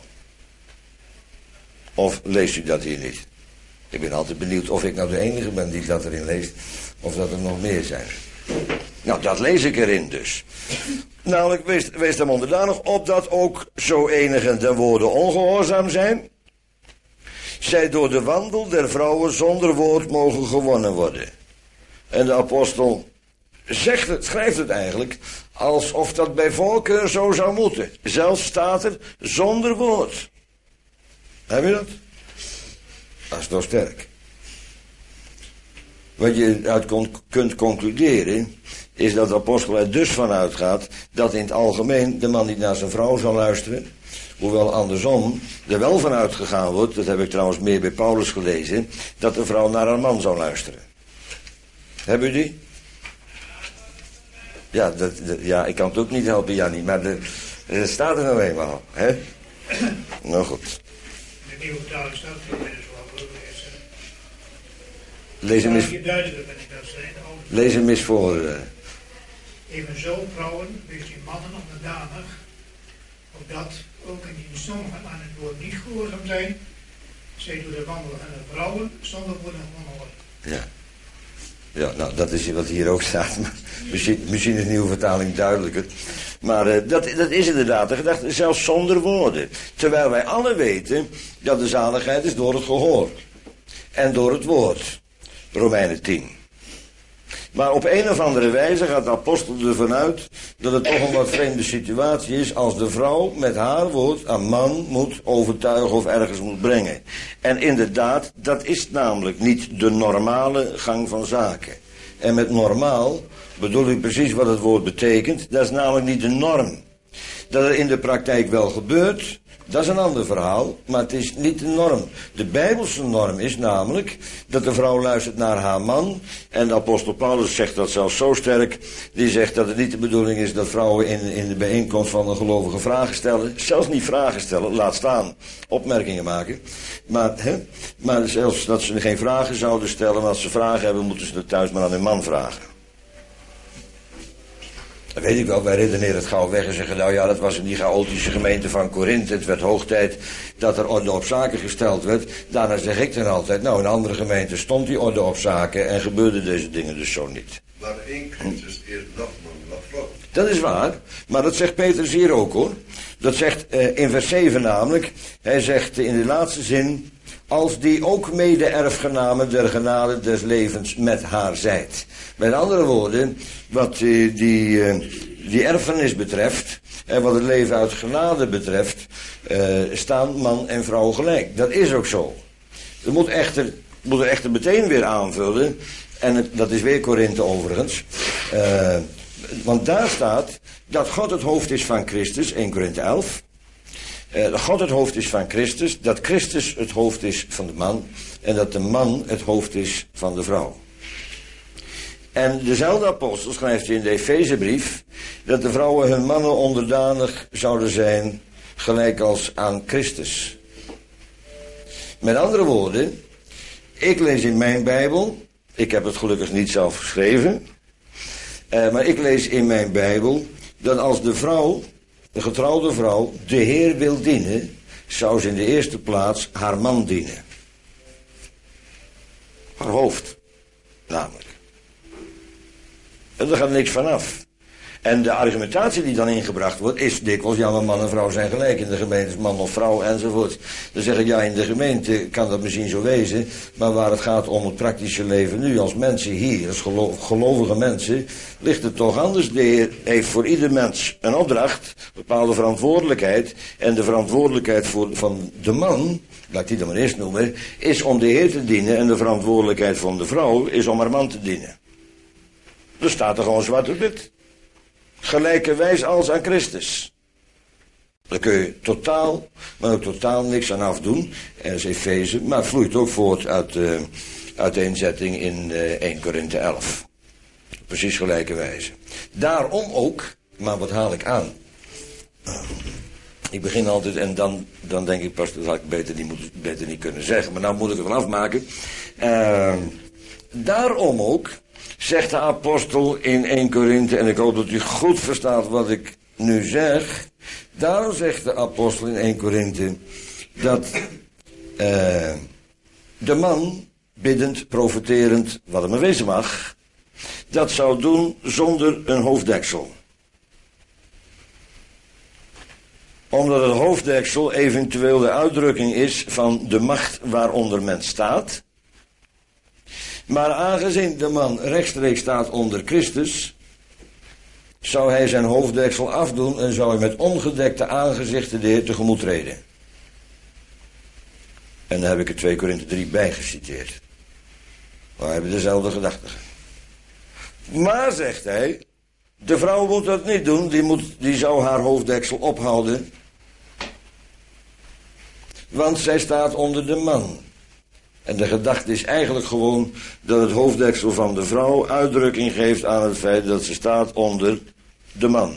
A: Of leest u dat hier niet? Ik ben altijd benieuwd of ik nou de enige ben die dat erin leest, of dat er nog meer zijn. Nou, dat lees ik erin dus. Namelijk, wees, wees hem onderdanig, opdat ook zo enigen den woorden ongehoorzaam zijn, zij door de wandel der vrouwen zonder woord mogen gewonnen worden. En de apostel zegt het, schrijft het eigenlijk, alsof dat bij voorkeur zo zou moeten. Zelfs staat er zonder woord. Heb je dat? Dat is toch sterk. Wat je uit kunt concluderen, is dat de apostel er dus van uitgaat dat in het algemeen de man niet naar zijn vrouw zal luisteren. Hoewel andersom er wel van uitgegaan wordt, dat heb ik trouwens meer bij Paulus gelezen, dat de vrouw naar haar man zou luisteren. Hebben u die? Ja, dat, dat, ja, ik kan het ook niet helpen, Jannie, maar er, er staat er nou eenmaal, hè? Nou goed.
B: De nieuwe vertaling staat er inmiddels wel.
A: Lees hem eens,
B: duidelijker ben ik dat zijn.
A: lees hem eens voor. Uh.
B: Evenzo, vrouwen, wees die mannen onderdanig, opdat ook in die sommigen aan het woord niet gehoorzaam zijn, zij door de wandel van de vrouwen zonder woorden gewonnen worden.
A: Ja. Ja, nou, dat is wat hier ook staat. Maar misschien, misschien is de nieuwe vertaling duidelijker. Maar uh, dat, dat is inderdaad de gedachte, zelfs zonder woorden. Terwijl wij alle weten dat de zaligheid is door het gehoor. En door het woord. Romeinen tien. Maar op een of andere wijze gaat de apostel ervan uit dat het toch een wat vreemde situatie is als de vrouw met haar woord een man moet overtuigen of ergens moet brengen. En inderdaad, dat is namelijk niet de normale gang van zaken. En met normaal bedoel ik precies wat het woord betekent. Dat is namelijk niet de norm. Dat er in de praktijk wel gebeurt, dat is een ander verhaal, maar het is niet de norm. De Bijbelse norm is namelijk dat de vrouw luistert naar haar man. En de apostel Paulus zegt dat zelfs zo sterk. Die zegt dat het niet de bedoeling is dat vrouwen in, in de bijeenkomst van een gelovige vragen stellen. Zelfs niet vragen stellen, laat staan opmerkingen maken. Maar, hè, maar zelfs dat ze geen vragen zouden stellen. Maar als ze vragen hebben, moeten ze het thuis maar aan hun man vragen. Dat weet ik wel, wij redeneren het gauw weg en zeggen, nou ja, dat was in die chaotische gemeente van Korinthe. Het werd hoog tijd dat er orde op zaken gesteld werd. Daarna zeg ik dan altijd, nou in andere gemeenten stond die orde op zaken en gebeurden deze dingen dus zo niet.
C: Maar één Christus is dat man, dat vrouw.
A: Dat is waar, maar dat zegt Petrus hier ook hoor. Dat zegt uh, in vers zeven namelijk, hij zegt in de laatste zin, als die ook mede erfgename der genade des levens met haar zijt. Met andere woorden, wat uh, die, uh, die erfenis betreft en wat het leven uit genade betreft, uh, staan man en vrouw gelijk. Dat is ook zo. We moeten echter, moet er echter meteen weer aanvullen, en het, dat is weer Korinthe overigens, uh, want daar staat dat God het hoofd is van Christus, eerste Korinthe elf. Uh, dat God het hoofd is van Christus, dat Christus het hoofd is van de man en dat de man het hoofd is van de vrouw. En dezelfde apostel schrijft in de Efezebrief dat de vrouwen hun mannen onderdanig zouden zijn gelijk als aan Christus. Met andere woorden, ik lees in mijn Bijbel, ik heb het gelukkig niet zelf geschreven, uh, maar ik lees in mijn Bijbel dat als de vrouw, de getrouwde vrouw, de Heer wil dienen, zou ze in de eerste plaats haar man dienen. Haar hoofd, namelijk. En er gaat niks vanaf. En de argumentatie die dan ingebracht wordt, is dikwijls, ja, maar man en vrouw zijn gelijk in de gemeente, man of vrouw enzovoort. Dan zeg ik, ja, in de gemeente kan dat misschien zo wezen, maar waar het gaat om het praktische leven nu, als mensen hier, als gelo- gelovige mensen, ligt het toch anders. De Heer heeft voor ieder mens een opdracht, een bepaalde verantwoordelijkheid, en de verantwoordelijkheid voor, van de man, laat ik die dan maar eerst noemen, is om de Heer te dienen, en de verantwoordelijkheid van de vrouw is om haar man te dienen. Er staat er gewoon zwart op wit. Gelijkerwijs als aan Christus. Daar kun je totaal, maar ook totaal niks aan afdoen. En dat is Efeze, maar het vloeit ook voort uit de uh, uiteenzetting in uh, eerste Korinthe elf. Precies gelijkerwijze. Daarom ook, maar wat haal ik aan? Uh, ik begin altijd en dan, dan denk ik pas, dat had ik beter niet, moet, beter niet kunnen zeggen. Maar nou moet ik het wel afmaken. Uh, daarom ook, zegt de apostel in eerste Korinthe, en ik hoop dat u goed verstaat wat ik nu zeg. Daarom zegt de apostel in eerste Korinthe dat uh, de man, biddend, profeterend, wat het maar wezen mag, dat zou doen zonder een hoofddeksel. Omdat het hoofddeksel eventueel de uitdrukking is van de macht waaronder men staat. Maar aangezien de man rechtstreeks staat onder Christus, zou hij zijn hoofddeksel afdoen en zou hij met ongedekte aangezichten de Heer tegemoet treden. En daar heb ik er twee Korinthe drie bij geciteerd. Maar we hebben dezelfde gedachte. Maar, zegt hij, de vrouw moet dat niet doen, die, moet, die zou haar hoofddeksel ophouden. Want zij staat onder de man. En de gedachte is eigenlijk gewoon dat het hoofddeksel van de vrouw uitdrukking geeft aan het feit dat ze staat onder de man.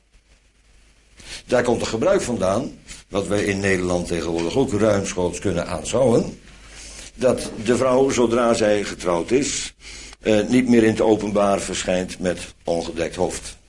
A: Daar komt het gebruik vandaan, wat wij in Nederland tegenwoordig ook ruimschoots kunnen aanschouwen, dat de vrouw, zodra zij getrouwd is, eh, niet meer in het openbaar verschijnt met ongedekt hoofd.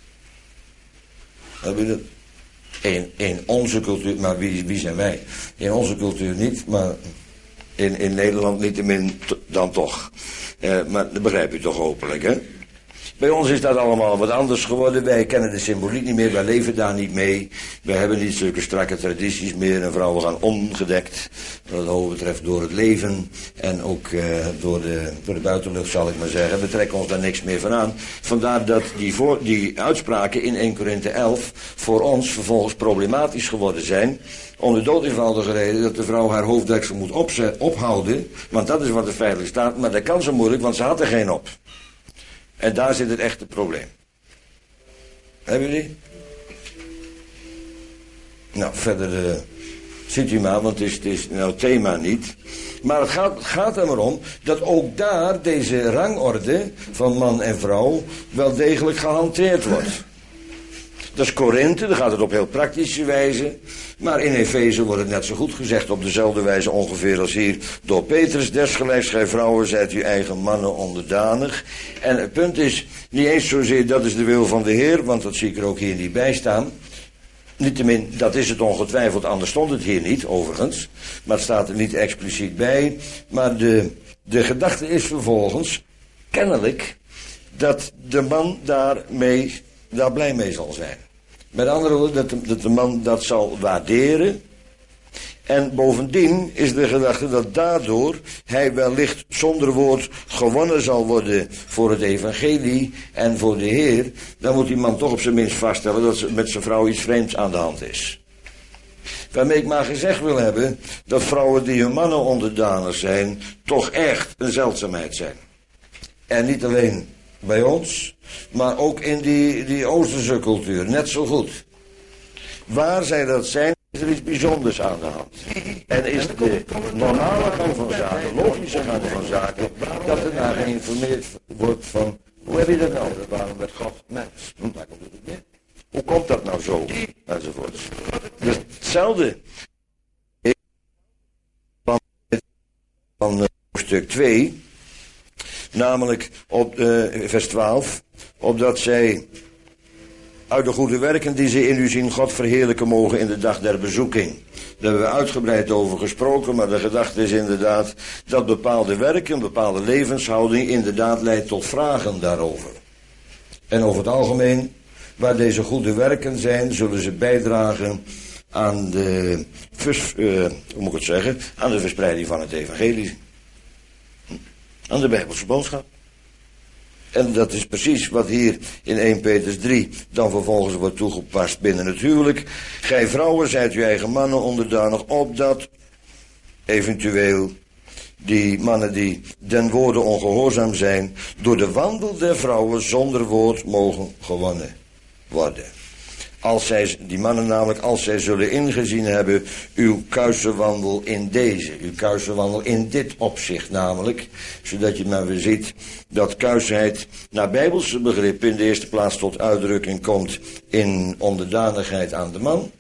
A: Heb je dat? In, in onze cultuur, maar wie, wie zijn wij? In onze cultuur niet, maar In, in Nederland niettemin t- dan toch. Uh, maar dat begrijp je toch hopelijk, hè? Bij ons is dat allemaal wat anders geworden. Wij kennen de symboliek niet meer, wij leven daar niet mee. Wij hebben niet zulke strakke tradities meer. En vrouwen gaan ongedekt, wat het betreft, door het leven. En ook uh, door, de, door de buitenlucht, zal ik maar zeggen. We trekken ons daar niks meer van aan. Vandaar dat die, voor, die uitspraken in Eerste Korinthe elf voor ons vervolgens problematisch geworden zijn. Om de dood eenvoudige reden dat de vrouw haar hoofddeksel moet opzet, ophouden. Want dat is wat er feitelijk staat. Maar dat kan zo moeilijk, want ze had er geen op. En daar zit het echte probleem. Hebben jullie? Nou, verder uh, ziet u maar, want het is, het is nou het thema niet. Maar het gaat, het gaat er maar om dat ook daar deze rangorde van man en vrouw wel degelijk gehanteerd wordt. Dat is Korinthe, daar gaat het op heel praktische wijze. Maar in Efeze wordt het net zo goed gezegd op dezelfde wijze ongeveer als hier door Petrus. Desgelijks gij vrouwen zijt uw eigen mannen onderdanig. En het punt is niet eens zozeer dat is de wil van de Heer, want dat zie ik er ook hier niet bij staan. Niettemin, dat is het ongetwijfeld, anders stond het hier niet overigens. Maar het staat er niet expliciet bij. Maar de, de gedachte is vervolgens kennelijk dat de man daarmee, daar blij mee zal zijn. Met andere woorden, dat de, dat de man dat zal waarderen. En bovendien is de gedachte dat daardoor hij wellicht zonder woord gewonnen zal worden voor het evangelie en voor de Heer. Dan moet die man toch op zijn minst vaststellen dat ze met zijn vrouw iets vreemds aan de hand is. Waarmee ik maar gezegd wil hebben dat vrouwen die hun mannen onderdanig zijn toch echt een zeldzaamheid zijn. En niet alleen bij ons, maar ook in die, die Oosterse cultuur, net zo goed. Waar zij dat zijn, is er iets bijzonders aan de hand. En is de normale gang van zaken, logische gang van zaken, dat er naar geïnformeerd wordt van, hoe heb je dat nou? Dat waren met God mens. Hm, daar komt het weer. Hoe komt dat nou zo? Enzovoort. Dus hetzelfde van, van hoofdstuk twee, namelijk op uh, vers twaalf, opdat zij uit de goede werken die ze in u zien God verheerlijken mogen in de dag der bezoeking. Daar hebben we uitgebreid over gesproken, maar de gedachte is inderdaad dat bepaalde werken, bepaalde levenshouding inderdaad leidt tot vragen daarover. En over het algemeen, waar deze goede werken zijn, zullen ze bijdragen aan de, vers, uh, hoe moet ik het zeggen, aan de verspreiding van het evangelie. Aan de Bijbelse boodschap. En dat is precies wat hier in Eerste Petrus drie dan vervolgens wordt toegepast binnen het huwelijk. Gij vrouwen zijt uw eigen mannen onderdanig, opdat eventueel die mannen die den woorden ongehoorzaam zijn, door de wandel der vrouwen zonder woord mogen gewonnen worden. Als zij, die mannen namelijk, als zij zullen ingezien hebben uw kuise wandel in deze, uw kuise wandel in dit opzicht namelijk, zodat je maar weer ziet dat kuisheid naar bijbelse begrip in de eerste plaats tot uitdrukking komt in onderdanigheid aan de man.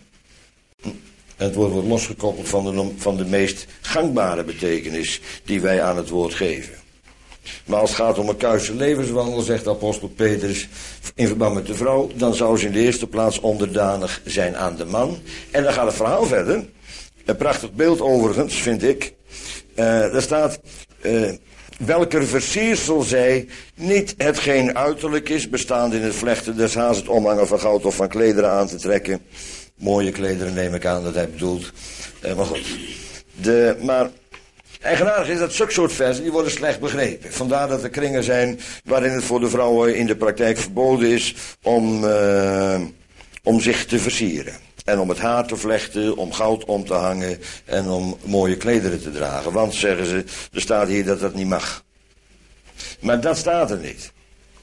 A: Het woord wordt losgekoppeld van de, van de meest gangbare betekenis die wij aan het woord geven. Maar als het gaat om een kuise levenswandel, zegt apostel Petrus, in verband met de vrouw, dan zou ze in de eerste plaats onderdanig zijn aan de man. En dan gaat het verhaal verder. Een prachtig beeld overigens, vind ik. Uh, daar staat, uh, welker versiersel zij niet hetgeen uiterlijk is, bestaande in het vlechten des haars, het omhangen van goud of van klederen aan te trekken. Mooie klederen neem ik aan dat hij bedoelt. Uh, maar goed. De, maar eigenaardig is dat zulke soort versen, die worden slecht begrepen. Vandaar dat er kringen zijn waarin het voor de vrouwen in de praktijk verboden is om, uh, om zich te versieren. En om het haar te vlechten, om goud om te hangen en om mooie klederen te dragen. Want, zeggen ze, er staat hier dat dat niet mag. Maar dat staat er niet.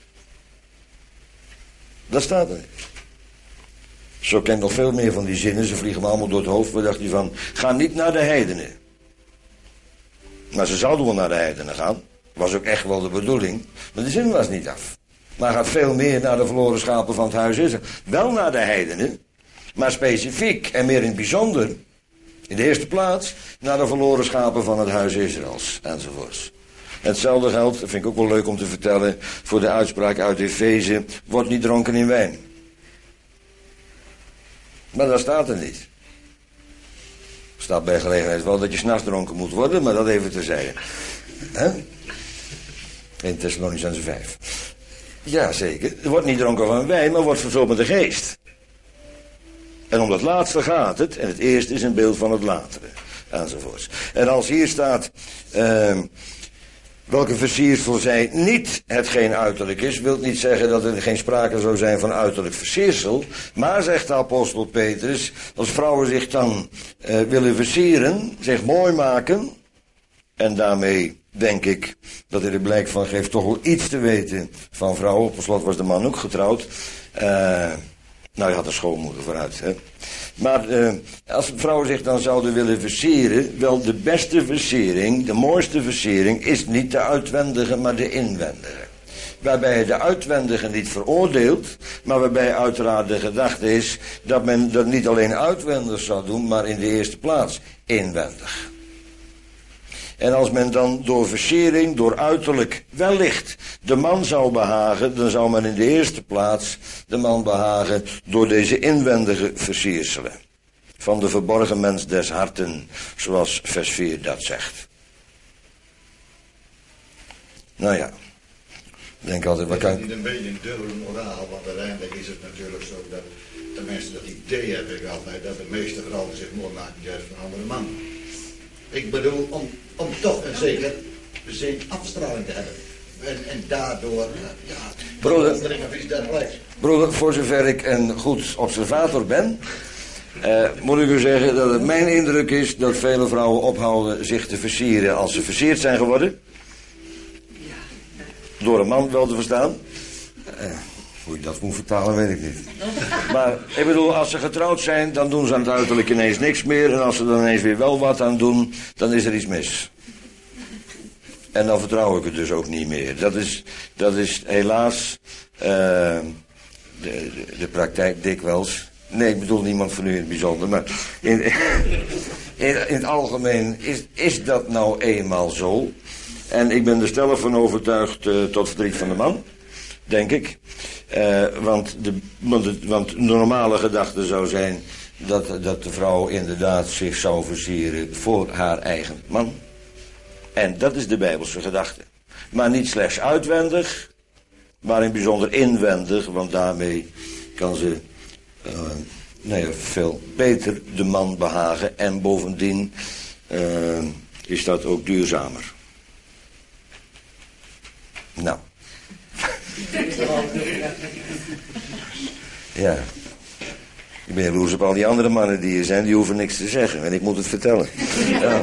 A: Dat staat er niet. Zo ken ik nog veel meer van die zinnen, ze vliegen me allemaal door het hoofd. Waar dacht je van, ga niet naar de heidenen. Maar ze zouden wel naar de heidenen gaan. Was ook echt wel de bedoeling. Maar de zin was niet af. Maar gaat veel meer naar de verloren schapen van het huis Israël. Wel naar de heidenen. Maar specifiek en meer in het bijzonder. In de eerste plaats naar de verloren schapen van het huis Israëls. Enzovoorts. En hetzelfde geldt, dat vind ik ook wel leuk om te vertellen, voor de uitspraak uit Efeze. Word niet dronken in wijn. Maar dat staat er niet. Staat bij gelegenheid wel dat je 's nachts dronken moet worden, maar dat even terzijde. Hè? In Thessalonicenzen vijf. Ja, zeker. Er wordt niet dronken van wijn, maar wordt vervuld met de geest. En om dat laatste gaat het, en het eerste is een beeld van het latere, enzovoorts. En als hier staat, uh, welke versiersel zij niet hetgeen uiterlijk is, wil niet zeggen dat er geen sprake zou zijn van uiterlijk versiersel, maar, zegt de apostel Petrus, als vrouwen zich dan uh, willen versieren, zich mooi maken, en daarmee denk ik dat hij er blijk van geeft toch wel iets te weten van vrouwen. Op slot was de man ook getrouwd. Uh, nou, je had een schoonmoeder vooruit. Hè? Maar uh, als vrouwen zich dan zouden willen versieren, wel de beste versiering, de mooiste versiering, is niet de uitwendige, maar de inwendige. Waarbij de uitwendige niet veroordeelt, maar waarbij uiteraard de gedachte is dat men dat niet alleen uitwendig zou doen, maar in de eerste plaats inwendig. En als men dan door versiering, door uiterlijk, wellicht de man zou behagen, dan zou men in de eerste plaats de man behagen door deze inwendige versierselen. Van de verborgen mens des harten, zoals vers vier dat zegt. Nou ja, ik denk altijd, wat kan ik...
D: Het is niet een beetje een dubbele moraal, want uiteindelijk is het natuurlijk zo dat de mensen dat idee heb ik altijd, dat de meeste vrouwen zich mooi maken juist van andere mannen. Ik bedoel, om, om toch een zeker zin afstraling te hebben. En, en daardoor, ja,
A: broeder,
D: is dergelijks.
A: broeder, voor zover ik een goed observator ben, uh, moet ik u zeggen dat het mijn indruk is dat vele vrouwen ophouden zich te versieren als ze versierd zijn geworden. Door een man wel te verstaan. Uh, hoe je dat moet vertalen, weet ik niet. Maar ik bedoel, als ze getrouwd zijn, dan doen ze aan het uiterlijk ineens niks meer. En als ze dan ineens weer wel wat aan doen, dan is er iets mis. En dan vertrouw ik het dus ook niet meer. Dat is, dat is helaas uh, de, de, de praktijk dikwijls. Nee, ik bedoel niemand van u in het bijzonder, maar in, in, in het algemeen is, is dat nou eenmaal zo. En ik ben er stellig van overtuigd, uh, tot verdriet van de man, denk ik. Uh, want, de, want, de, want de normale gedachte zou zijn dat, dat de vrouw inderdaad zich zou versieren voor haar eigen man. En dat is de Bijbelse gedachte. Maar niet slechts uitwendig, maar in bijzonder inwendig, want daarmee kan ze uh, nee, veel beter de man behagen. En bovendien uh, is dat ook duurzamer. Nou. Ja. Ik ben jaloers op al die andere mannen die hier zijn, die hoeven niks te zeggen. En ik moet het vertellen. Ja.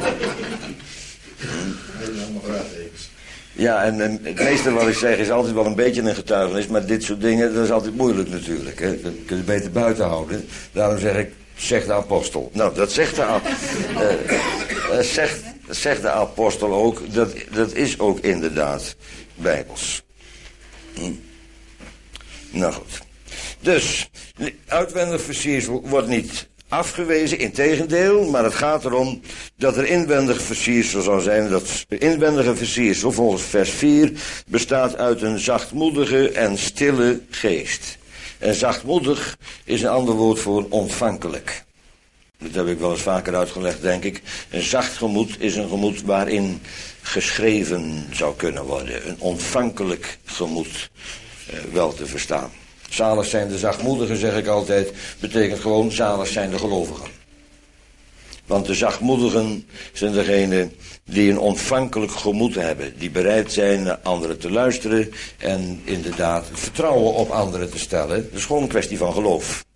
A: Ja, en, en het meeste wat ik zeg is altijd wel een beetje een getuigenis, maar dit soort dingen, dat is altijd moeilijk natuurlijk. Hè. Dat kun je beter buiten houden. Daarom zeg ik, zegt de apostel. Nou, dat zegt de, uh, uh, zegt, zegt de apostel ook, dat, dat is ook inderdaad bijbels. Hm. Nou goed. Dus, uitwendig versiersel wordt niet afgewezen, integendeel, maar het gaat erom dat er inwendig versiersel zou zijn. Dat inwendige versiersel, volgens vers vier, bestaat uit een zachtmoedige en stille geest. En zachtmoedig is een ander woord voor ontvankelijk. Dat heb ik wel eens vaker uitgelegd, denk ik. Een zacht gemoed is een gemoed waarin geschreven zou kunnen worden. Een ontvankelijk gemoed, eh, wel te verstaan. Zalig zijn de zachtmoedigen, zeg ik altijd, betekent gewoon zalig zijn de gelovigen. Want de zachtmoedigen zijn degenen die een ontvankelijk gemoed hebben. Die bereid zijn naar anderen te luisteren en inderdaad vertrouwen op anderen te stellen. Dat is gewoon een kwestie van geloof.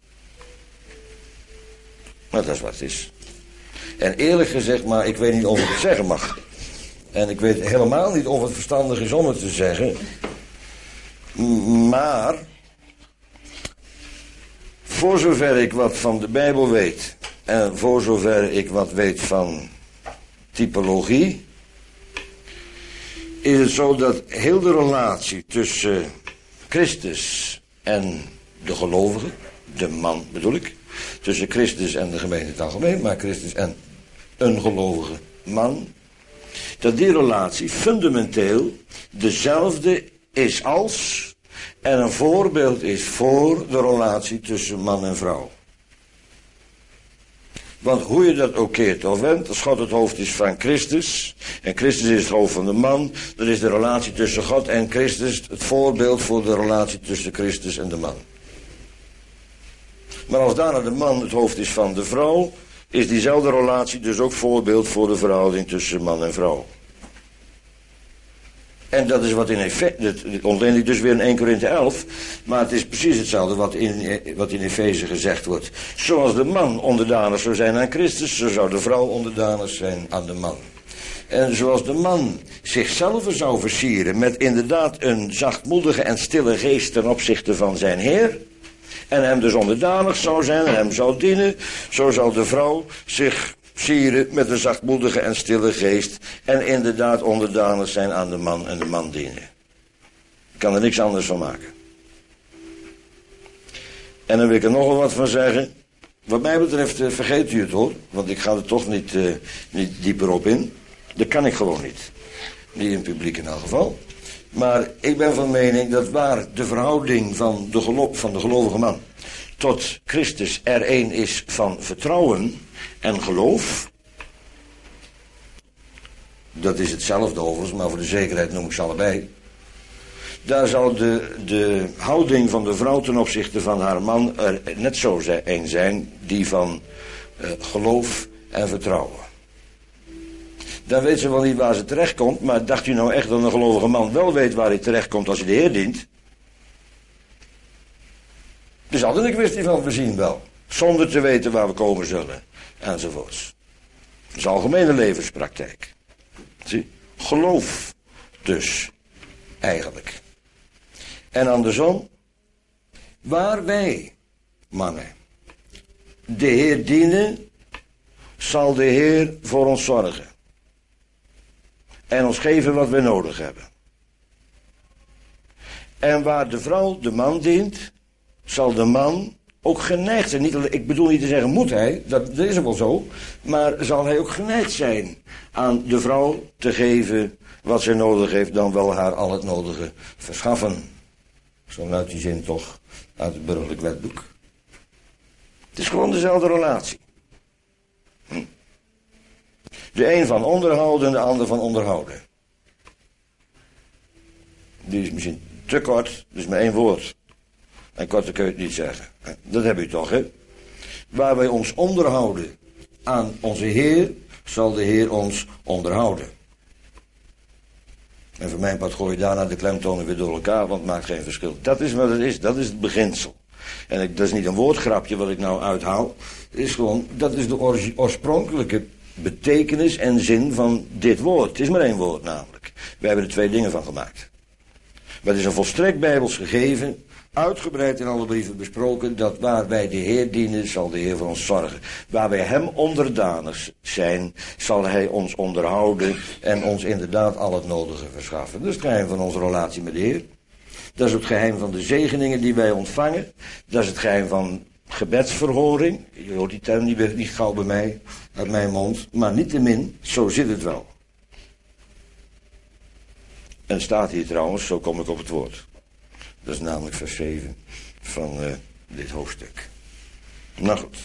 A: Maar dat is wat het is. En eerlijk gezegd, maar ik weet niet of ik het zeggen mag. En ik weet helemaal niet of het verstandig is om het te zeggen. Maar voor zover ik wat van de Bijbel weet, en voor zover ik wat weet van typologie, is het zo dat heel de relatie tussen Christus en de gelovigen, de man bedoel ik, tussen Christus en de gemeente in het algemeen, maar Christus en een gelovige man, dat die relatie fundamenteel dezelfde is als en een voorbeeld is voor de relatie tussen man en vrouw. Want hoe je dat ook keert of wendt, als God het hoofd is van Christus, en Christus is het hoofd van de man, dan is de relatie tussen God en Christus het voorbeeld voor de relatie tussen Christus en de man. Maar als daarna de man het hoofd is van de vrouw, is diezelfde relatie dus ook voorbeeld voor de verhouding tussen man en vrouw. En dat is wat in Efeze, dat ontleen ik dus weer in Eerste Korinthe elf, maar het is precies hetzelfde wat in, wat in Efeze gezegd wordt. Zoals de man onderdanig zou zijn aan Christus, zo zou de vrouw onderdanig zijn aan de man. En zoals de man zichzelf zou versieren met inderdaad een zachtmoedige en stille geest ten opzichte van zijn Heer, en hem dus onderdanig zou zijn en hem zou dienen, zo zal de vrouw zich sieren met een zachtmoedige en stille geest en inderdaad onderdanig zijn aan de man en de man dienen. Ik kan er niks anders van maken. En dan wil ik er nog wel wat van zeggen. Wat mij betreft uh, vergeet u het hoor, want ik ga er toch niet, uh, niet dieper op in. Dat kan ik gewoon niet. Niet in het publiek in elk geval. Maar ik ben van mening dat waar de verhouding van de, gelo- van de gelovige man tot Christus er één is van vertrouwen en geloof. Dat is hetzelfde overigens, maar voor de zekerheid noem ik ze allebei. Daar zal de, de houding van de vrouw ten opzichte van haar man er net zo een zijn, die van uh, geloof en vertrouwen. Dan weet ze wel niet waar ze terechtkomt, maar dacht u nou echt dat een gelovige man wel weet waar hij terechtkomt als hij de Heer dient? Het is altijd een kwestie van we zien wel, zonder te weten waar we komen zullen, enzovoorts. Dat is algemene levenspraktijk. Zie? Geloof dus, eigenlijk. En andersom, waar wij, mannen, de Heer dienen, zal de Heer voor ons zorgen. En ons geven wat we nodig hebben. En waar de vrouw de man dient, zal de man ook geneigd zijn. Niet, ik bedoel niet te zeggen moet hij, dat, dat is wel zo. Maar zal hij ook geneigd zijn aan de vrouw te geven wat zij nodig heeft, dan wel haar al het nodige verschaffen. Zo luidt die zin toch uit het burgerlijk wetboek. Het is gewoon dezelfde relatie. Hm. De een van onderhouden, de ander van onderhouden. Die is misschien te kort, dus maar één woord. En korter kun je het niet zeggen. Dat heb u toch, hè? Waar wij ons onderhouden aan onze Heer, zal de Heer ons onderhouden. En voor mijn part gooi je daarna de klemtonen weer door elkaar, want het maakt geen verschil. Dat is wat het is, dat is het beginsel. En ik, dat is niet een woordgrapje wat ik nou uithaal. Het is gewoon, dat is de or- oorspronkelijke betekenis en zin van dit woord. Het is maar één woord namelijk. We hebben er twee dingen van gemaakt. Maar het is een volstrekt bijbels gegeven, uitgebreid in alle brieven besproken, dat waar wij de Heer dienen, zal de Heer voor ons zorgen. Waar wij hem onderdanig zijn, zal hij ons onderhouden en ons inderdaad al het nodige verschaffen. Dat is het geheim van onze relatie met de Heer. Dat is het geheim van de zegeningen die wij ontvangen. Dat is het geheim van gebedsverhoring. Je hoort die term niet, niet gauw bij mij, uit mijn mond. Maar niettemin, zo zit het wel. En het staat hier trouwens, zo kom ik op het woord. Dat is namelijk vers zeven van uh, dit hoofdstuk. Nou goed.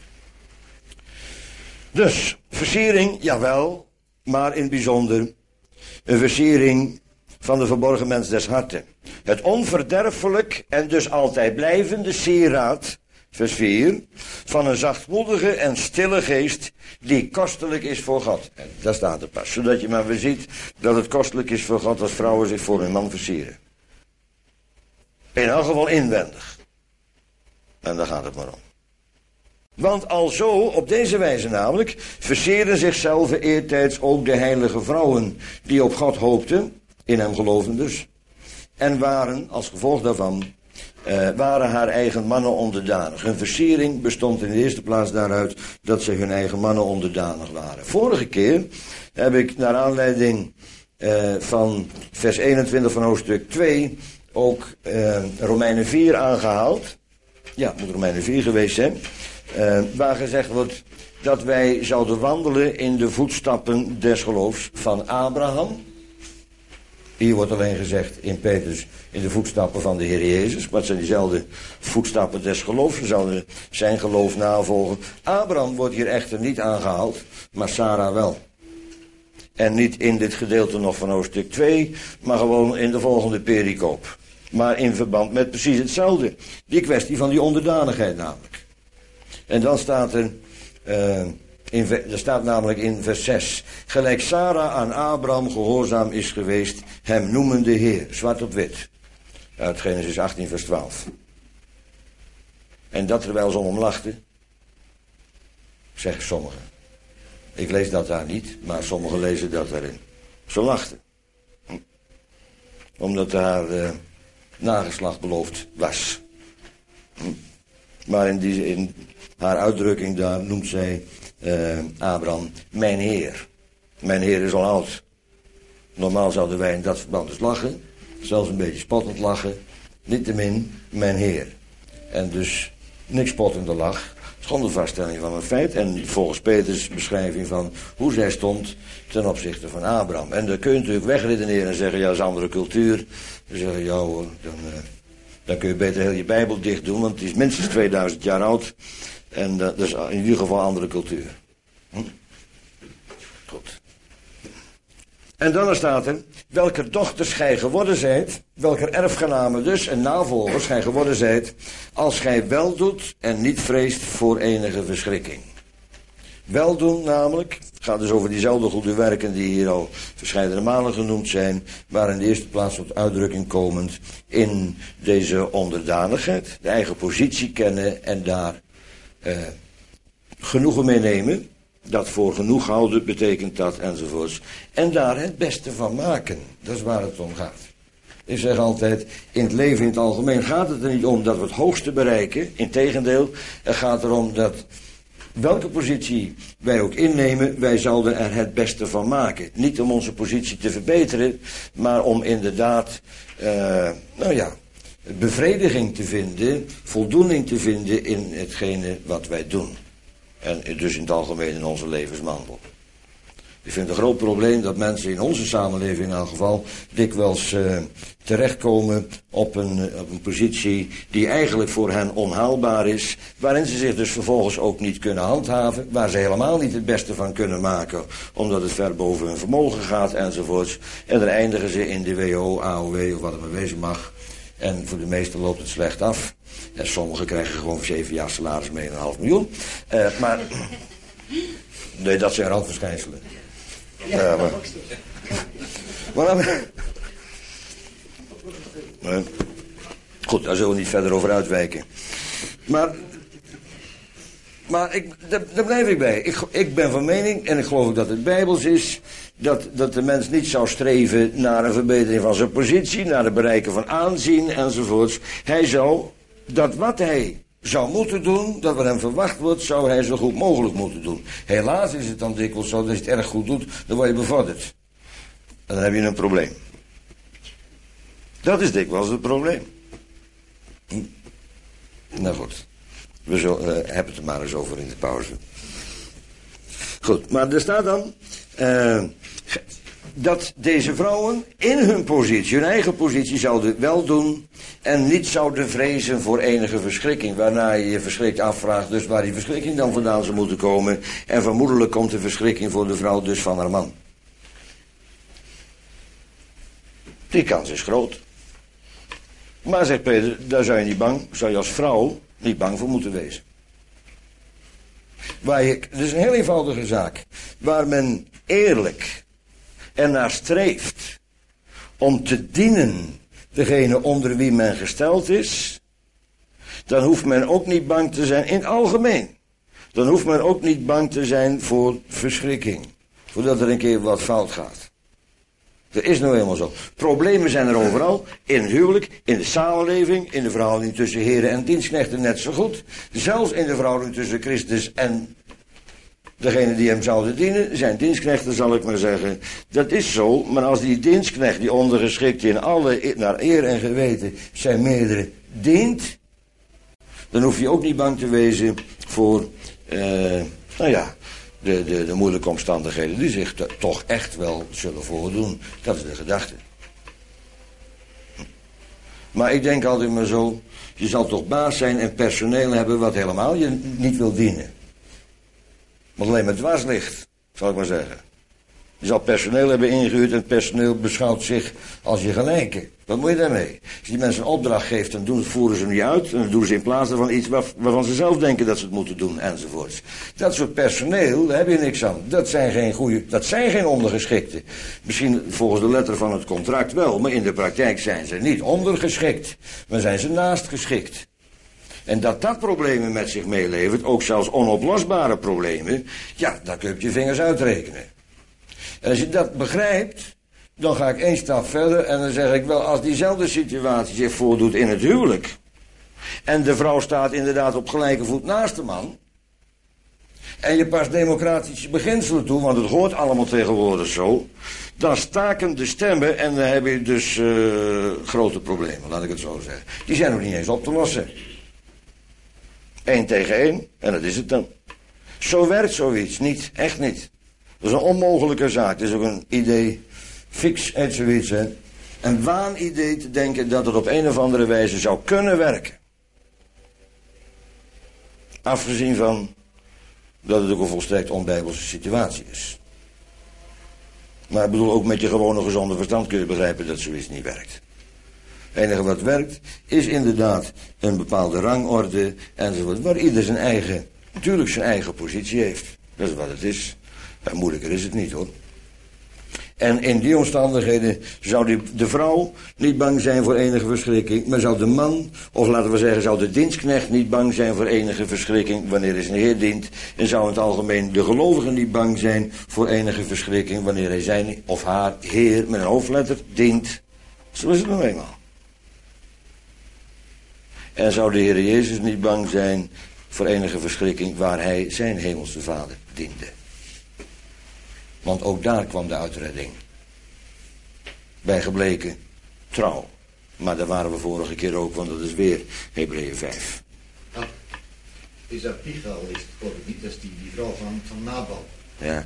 A: Dus, versiering, jawel, maar in het bijzonder een versiering van de verborgen mens des harten. Het onverderfelijk en dus altijd blijvende sieraad, vers vier, van een zachtmoedige en stille geest die kostelijk is voor God. En daar staat er pas, zodat je maar weer ziet dat het kostelijk is voor God als vrouwen zich voor hun man versieren. In elk geval inwendig. En daar gaat het maar om. Want alzo, op deze wijze namelijk, versieren zichzelf eertijds ook de heilige vrouwen die op God hoopten, in hem geloven dus, en waren, als gevolg daarvan, uh, waren haar eigen mannen onderdanig. Hun versiering bestond in de eerste plaats daaruit dat ze hun eigen mannen onderdanig waren. Vorige keer heb ik naar aanleiding uh, van vers eenentwintig van hoofdstuk twee ook uh, Romeinen vier aangehaald. Ja, het moet Romeinen vier geweest zijn. Uh, waar gezegd wordt dat wij zouden wandelen in de voetstappen des geloofs van Abraham, Hier wordt alleen gezegd in Petrus in de voetstappen van de Heer Jezus. Maar het zijn diezelfde voetstappen des geloofs. Ze zouden zijn geloof navolgen. Abraham wordt hier echter niet aangehaald, maar Sarah wel. En niet in dit gedeelte nog van hoofdstuk twee, maar gewoon in de volgende pericoop. Maar in verband met precies hetzelfde. Die kwestie van die onderdanigheid namelijk. En dan staat er, uh, in, er staat namelijk in vers zes. Gelijk Sarah aan Abraham gehoorzaam is geweest, hem noemende Heer. Zwart op wit. Uit Genesis achttien vers twaalf. En dat terwijl ze om hem lachten, zeggen sommigen. Ik lees dat daar niet, maar sommigen lezen dat daarin. Ze lachten. Hm. Omdat haar uh, nageslacht beloofd was. Hm. Maar in, die, in haar uitdrukking daar noemt zij uh, Abraham mijn Heer. Mijn Heer is al oud. Normaal zouden wij in dat verband dus lachen. Zelfs een beetje spottend lachen. Niettemin mijn Heer. En dus niks spottende lach. Het is gewoon de vaststelling van een feit. En volgens Peters beschrijving van hoe zij stond ten opzichte van Abraham. En dan kun je natuurlijk wegredeneren en zeggen, ja, dat is een andere cultuur. Dan zeggen, ja hoor, dan, uh, dan kun je beter heel je Bijbel dicht doen, want het is minstens tweeduizend jaar oud. En uh, dat is in ieder geval een andere cultuur. Hm? Goed. En dan staat er, welke dochters gij geworden zijt, welke erfgenamen dus en navolgers gij geworden zijt, als gij wel doet en niet vreest voor enige verschrikking. Weldoen namelijk, het gaat dus over diezelfde goede werken die hier al verscheidene malen genoemd zijn, maar in de eerste plaats tot uitdrukking komend in deze onderdanigheid, de eigen positie kennen en daar eh, genoegen mee nemen. Dat voor genoeg houden betekent dat enzovoorts. En daar het beste van maken. Dat is waar het om gaat. Ik zeg altijd, in het leven in het algemeen gaat het er niet om dat we het hoogste bereiken. Integendeel, het gaat erom dat welke positie wij ook innemen, wij zouden er het beste van maken. Niet om onze positie te verbeteren, maar om inderdaad, uh, nou ja, bevrediging te vinden, voldoening te vinden in hetgene wat wij doen. En dus in het algemeen in onze levenswandel. Ik vind het een groot probleem dat mensen in onze samenleving in elk geval dikwijls uh, terechtkomen op een, uh, op een positie die eigenlijk voor hen onhaalbaar is. Waarin ze zich dus vervolgens ook niet kunnen handhaven. Waar ze helemaal niet het beste van kunnen maken. Omdat het ver boven hun vermogen gaat enzovoorts. En dan eindigen ze in de W O, A O W of wat het maar wezen mag. En voor de meesten loopt het slecht af. En sommigen krijgen gewoon voor zeven jaar salaris mee een half miljoen. Uh, maar, nee, dat zijn randverschijnselen. Ja, maar... maar nee. Goed, daar zullen we niet verder over uitwijken. Maar... Maar ik, daar, daar blijf ik bij. Ik, ik ben van mening, en ik geloof ook dat het bijbels is, dat, dat de mens niet zou streven naar een verbetering van zijn positie, naar het bereiken van aanzien enzovoorts. Hij zou, dat wat hij zou moeten doen, dat wat hem verwacht wordt, zou hij zo goed mogelijk moeten doen. Helaas is het dan dikwijls zo, dat als je het erg goed doet, dan word je bevorderd. En dan heb je een probleem. Dat is dikwijls het probleem. Hm? Nou goed. We zullen, uh, hebben het er maar eens over in de pauze. Goed, maar er staat dan uh, dat deze vrouwen in hun positie, hun eigen positie, zouden wel doen en niet zouden vrezen voor enige verschrikking. Waarna je je verschrikt afvraagt dus waar die verschrikking dan vandaan zou moeten komen. En vermoedelijk komt de verschrikking voor de vrouw dus van haar man. Die kans is groot. Maar zegt Peter, daar zou je niet bang, zou je als vrouw niet bang voor moeten wezen. Waar je, het is een heel eenvoudige zaak. Waar men eerlijk en naar streeft om te dienen degene onder wie men gesteld is, dan hoeft men ook niet bang te zijn in het algemeen. Dan hoeft men ook niet bang te zijn voor verschrikking. Voordat er een keer wat fout gaat. Dat is nou helemaal zo. Problemen zijn er overal. In het huwelijk, in de samenleving, in de verhouding tussen heren en dienstknechten net zo goed. Zelfs in de verhouding tussen Christus en degene die hem zouden dienen, zijn dienstknechten zal ik maar zeggen. Dat is zo, maar als die dienstknecht, die ondergeschikte in alle, naar eer en geweten, zijn meerdere dient, dan hoef je ook niet bang te wezen voor, uh, nou ja, De, de, de moeilijke omstandigheden die zich to, toch echt wel zullen voordoen. Dat is de gedachte. Maar ik denk altijd maar zo, je zal toch baas zijn en personeel hebben wat helemaal je niet wil dienen. Wat alleen maar dwars ligt, zal ik maar zeggen. Je zal personeel hebben ingehuurd en het personeel beschouwt zich als je gelijke. Wat moet je daarmee? Als je die mensen een opdracht geeft, dan doen, voeren ze hem niet uit. En dan doen ze in plaats daarvan iets waar, waarvan ze zelf denken dat ze het moeten doen, enzovoorts. Dat soort personeel, daar heb je niks aan. Dat zijn geen goede, dat zijn geen ondergeschikten. Misschien volgens de letter van het contract wel, maar in de praktijk zijn ze niet ondergeschikt. Maar zijn ze naastgeschikt. En dat dat problemen met zich meelevert, ook zelfs onoplosbare problemen, ja, daar kun je op je vingers uitrekenen. En als je dat begrijpt, dan ga ik één stap verder en dan zeg ik wel, als diezelfde situatie zich voordoet in het huwelijk, en de vrouw staat inderdaad op gelijke voet naast de man, en je past democratische beginselen toe, want het hoort allemaal tegenwoordig zo, dan staken de stemmen en dan heb je dus uh, grote problemen, laat ik het zo zeggen. Die zijn nog niet eens op te lossen. Eén tegen één, en dat is het dan. Zo werkt zoiets niet, echt niet. Dat is een onmogelijke zaak. Het is ook een idee fix uit zoiets, hè. Een waanidee te denken dat het op een of andere wijze zou kunnen werken. Afgezien van dat het ook een volstrekt onbijbelse situatie is. Maar ik bedoel, ook met je gewone gezonde verstand kun je begrijpen dat zoiets niet werkt. Het enige wat werkt is inderdaad een bepaalde rangorde enzovoort, waar ieder zijn eigen, natuurlijk zijn eigen positie heeft. Dat is wat het is. Ja, moeilijker is het niet, hoor. En in die omstandigheden zou die, de vrouw niet bang zijn voor enige verschrikking, maar zou de man, of laten we zeggen, zou de dienstknecht niet bang zijn voor enige verschrikking wanneer hij zijn heer dient, en zou in het algemeen de gelovige niet bang zijn voor enige verschrikking wanneer hij zijn of haar heer met een hoofdletter dient. Zo is het nou eenmaal. En zou de Heer Jezus niet bang zijn voor enige verschrikking waar hij zijn hemelse vader diende. Want ook daar kwam de uitredding. Bij gebleken trouw. Maar daar waren we vorige keer ook, want dat is weer Hebreeën vijf.
D: Ah, is dat Michal, is het niet, dat is die, die vrouw van, van Nabal.
A: Ja.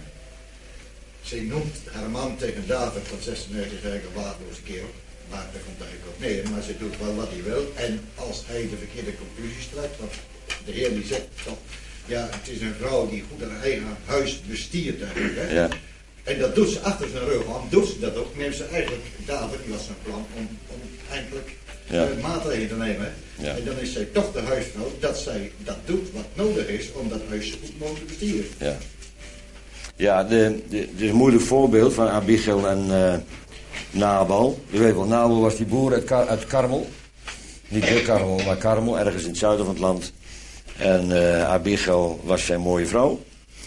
D: Ze noemt haar man tegen David van zesennegentig eigenlijk een waardeloze kerel. Maar daar komt eigenlijk op neer, maar ze doet wel wat hij wil. En als hij de verkeerde conclusies trekt, want de Heer die zegt toch, ja, het is een vrouw die goed haar eigen huis bestiert eigenlijk, hè.
A: Ja.
D: En dat doet ze achter zijn rug aan, doet ze dat ook, neemt ze eigenlijk, David, die was zijn plan om, om eigenlijk
A: ja.
D: uh, maatregelen te nemen.
A: Ja.
D: En dan is zij toch de huisvrouw dat zij dat doet wat nodig is om dat huis zo goed mogelijk te bestieren.
A: Ja, ja de, de, het is een moeilijk voorbeeld van Abigail en uh, Nabal. Je weet wel, Nabal was die boer uit, Kar uit Karmel. Niet de Karmel, maar Karmel, ergens in het zuiden van het land. En uh, Abigail was zijn mooie vrouw.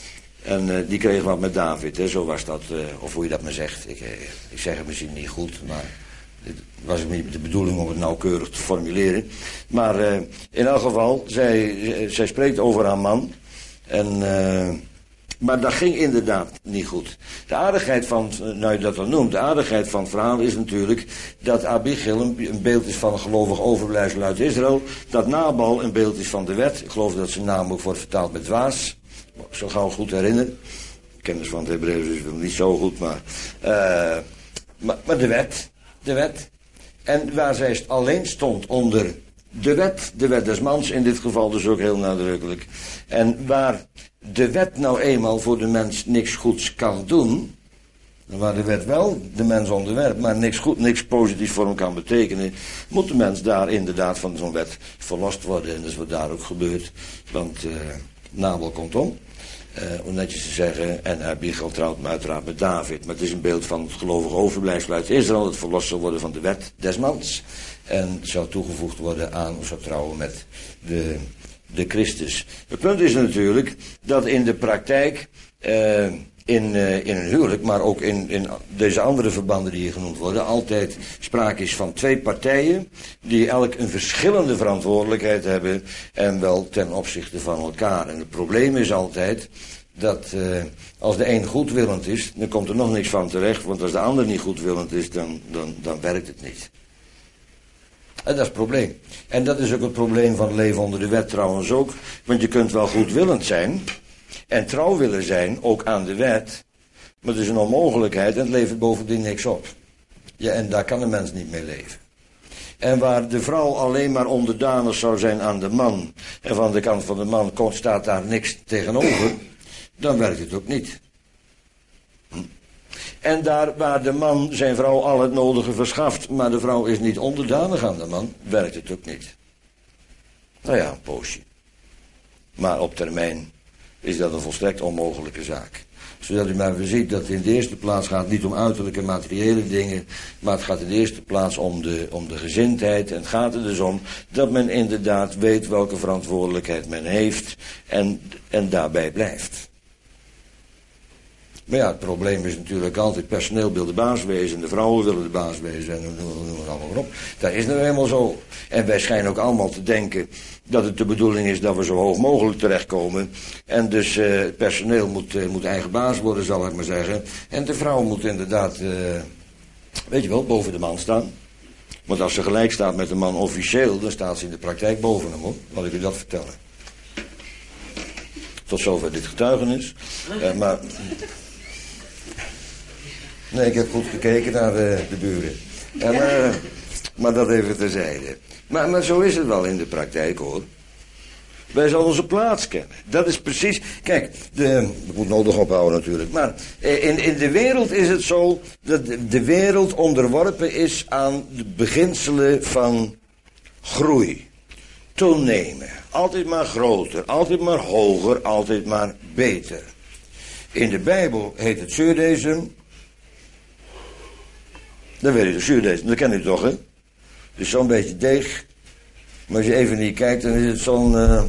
A: En uh, die kreeg wat met David, hè. Zo was dat, uh, of hoe je dat maar zegt. Ik, uh, ik zeg het misschien niet goed, maar het was niet de bedoeling om het nauwkeurig te formuleren. Maar uh, in elk geval, zij, zij spreekt over haar man. En, uh, maar dat ging inderdaad niet goed. De aardigheid van, nou je dat al noemt, de aardigheid van het verhaal is natuurlijk dat Abigail een, een beeld is van een gelovig overblijfsel uit Israël. Dat Nabal een beeld is van de wet. Ik geloof dat zijn naam ook wordt vertaald met dwaas. Zo gauw goed herinneren. Kennis van het Hebreeuws is wel niet zo goed, maar, uh, maar... Maar de wet. De wet. En waar zij alleen stond onder de wet. De wet des mans in dit geval dus ook heel nadrukkelijk. En waar de wet nou eenmaal voor de mens niks goeds kan doen. Waar de wet wel de mens onderwerpt, maar niks goed, niks positiefs voor hem kan betekenen, moet de mens daar inderdaad van zo'n wet verlost worden. En dat is wat daar ook gebeurt. Want uh, Nabal komt om. Uh, om netjes te zeggen, en Abigail trouwt uiteraard met David. Maar het is een beeld van het gelovige overblijfsel uit Israël, dat verlost zal worden van de wet des mans. En zou toegevoegd worden aan, of zou trouwen met de, de Christus. Het punt is natuurlijk dat in de praktijk, uh, in, uh, in een huwelijk, maar ook in, in deze andere verbanden die hier genoemd worden, altijd sprake is van twee partijen die elk een verschillende verantwoordelijkheid hebben en wel ten opzichte van elkaar. En het probleem is altijd dat uh, als de een goedwillend is, dan komt er nog niks van terecht, want als de ander niet goedwillend is, dan, dan, dan werkt het niet. En dat is het probleem. En dat is ook het probleem van het leven onder de wet trouwens ook, want je kunt wel goedwillend zijn en trouw willen zijn, ook aan de wet. Maar het is een onmogelijkheid en het levert bovendien niks op. Ja, en daar kan een mens niet mee leven. En waar de vrouw alleen maar onderdanig zou zijn aan de man, en van de kant van de man komt, staat daar niks tegenover, dan werkt het ook niet. Hm. En daar waar de man zijn vrouw al het nodige verschaft, maar de vrouw is niet onderdanig aan de man, werkt het ook niet. Nou ja, een poosje. Maar op termijn is dat een volstrekt onmogelijke zaak. Zodat u maar ziet dat het in de eerste plaats gaat niet om uiterlijke materiële dingen, maar het gaat in de eerste plaats om de, om de gezindheid. En het gaat er dus om dat men inderdaad weet welke verantwoordelijkheid men heeft en, en daarbij blijft. Maar ja, het probleem is natuurlijk altijd, personeel wil de baas wezen, de vrouwen willen de baas wezen en noem het allemaal maar op. Dat is nou helemaal zo. En wij schijnen ook allemaal te denken dat het de bedoeling is dat we zo hoog mogelijk terechtkomen. En dus uh, het personeel moet, uh, moet eigen baas worden, zal ik maar zeggen. En de vrouw moet inderdaad, uh, weet je wel, boven de man staan. Want als ze gelijk staat met de man officieel, dan staat ze in de praktijk boven hem, hoor. Laat ik u dat vertellen. Tot zover dit getuigenis. Uh, maar... Nee, ik heb goed gekeken naar de, de buren. En, uh, maar dat even terzijde. Maar, maar zo is het wel in de praktijk, hoor. Wij zullen onze plaats kennen. Dat is precies... Kijk, de, ik moet nodig ophouden natuurlijk. Maar in, in de wereld is het zo dat de, de wereld onderworpen is aan de beginselen van groei. Toenemen. Altijd maar groter, altijd maar hoger, altijd maar beter. In de Bijbel heet het Judaïsme. Dat weet je, de Judaïsme, dat ken u toch, hè? Dus zo'n beetje deeg. Maar als je even niet kijkt, dan is het zo'n uh,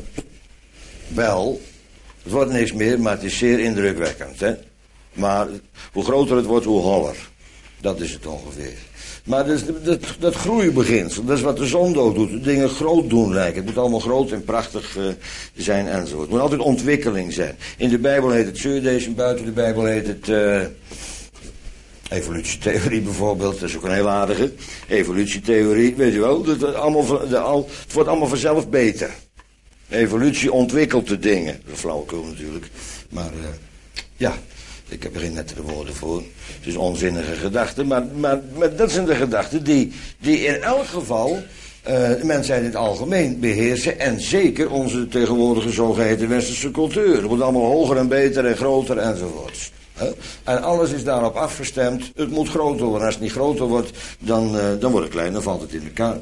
A: bel. Het wordt niks meer, maar het is zeer indrukwekkend, hè? Maar hoe groter het wordt, hoe holler. Dat is het ongeveer. Maar dat, dat, dat groeibeginsel, dat is wat de zon ook doet. De dingen groot doen lijken. Het moet allemaal groot en prachtig uh, zijn enzovoort. Het moet altijd ontwikkeling zijn. In de Bijbel heet het Judaïsme, buiten de Bijbel heet het... Uh, evolutietheorie bijvoorbeeld, dat is ook een heel aardige. Evolutietheorie, weet je wel, dat, dat allemaal, de, al, het wordt allemaal vanzelf beter. Evolutie ontwikkelt de dingen. Dat is flauwekul natuurlijk. Maar uh, ja, ik heb er geen nettere woorden voor. Het is een onzinnige gedachte, maar, maar, maar dat zijn de gedachten die, die in elk geval uh, de mensheid in het algemeen beheersen. En zeker onze tegenwoordige zogeheten westerse cultuur. Het wordt allemaal hoger en beter en groter enzovoorts. En alles is daarop afgestemd. Het moet groter worden. Als het niet groter wordt, dan, uh, dan wordt het kleiner, dan valt het in elkaar.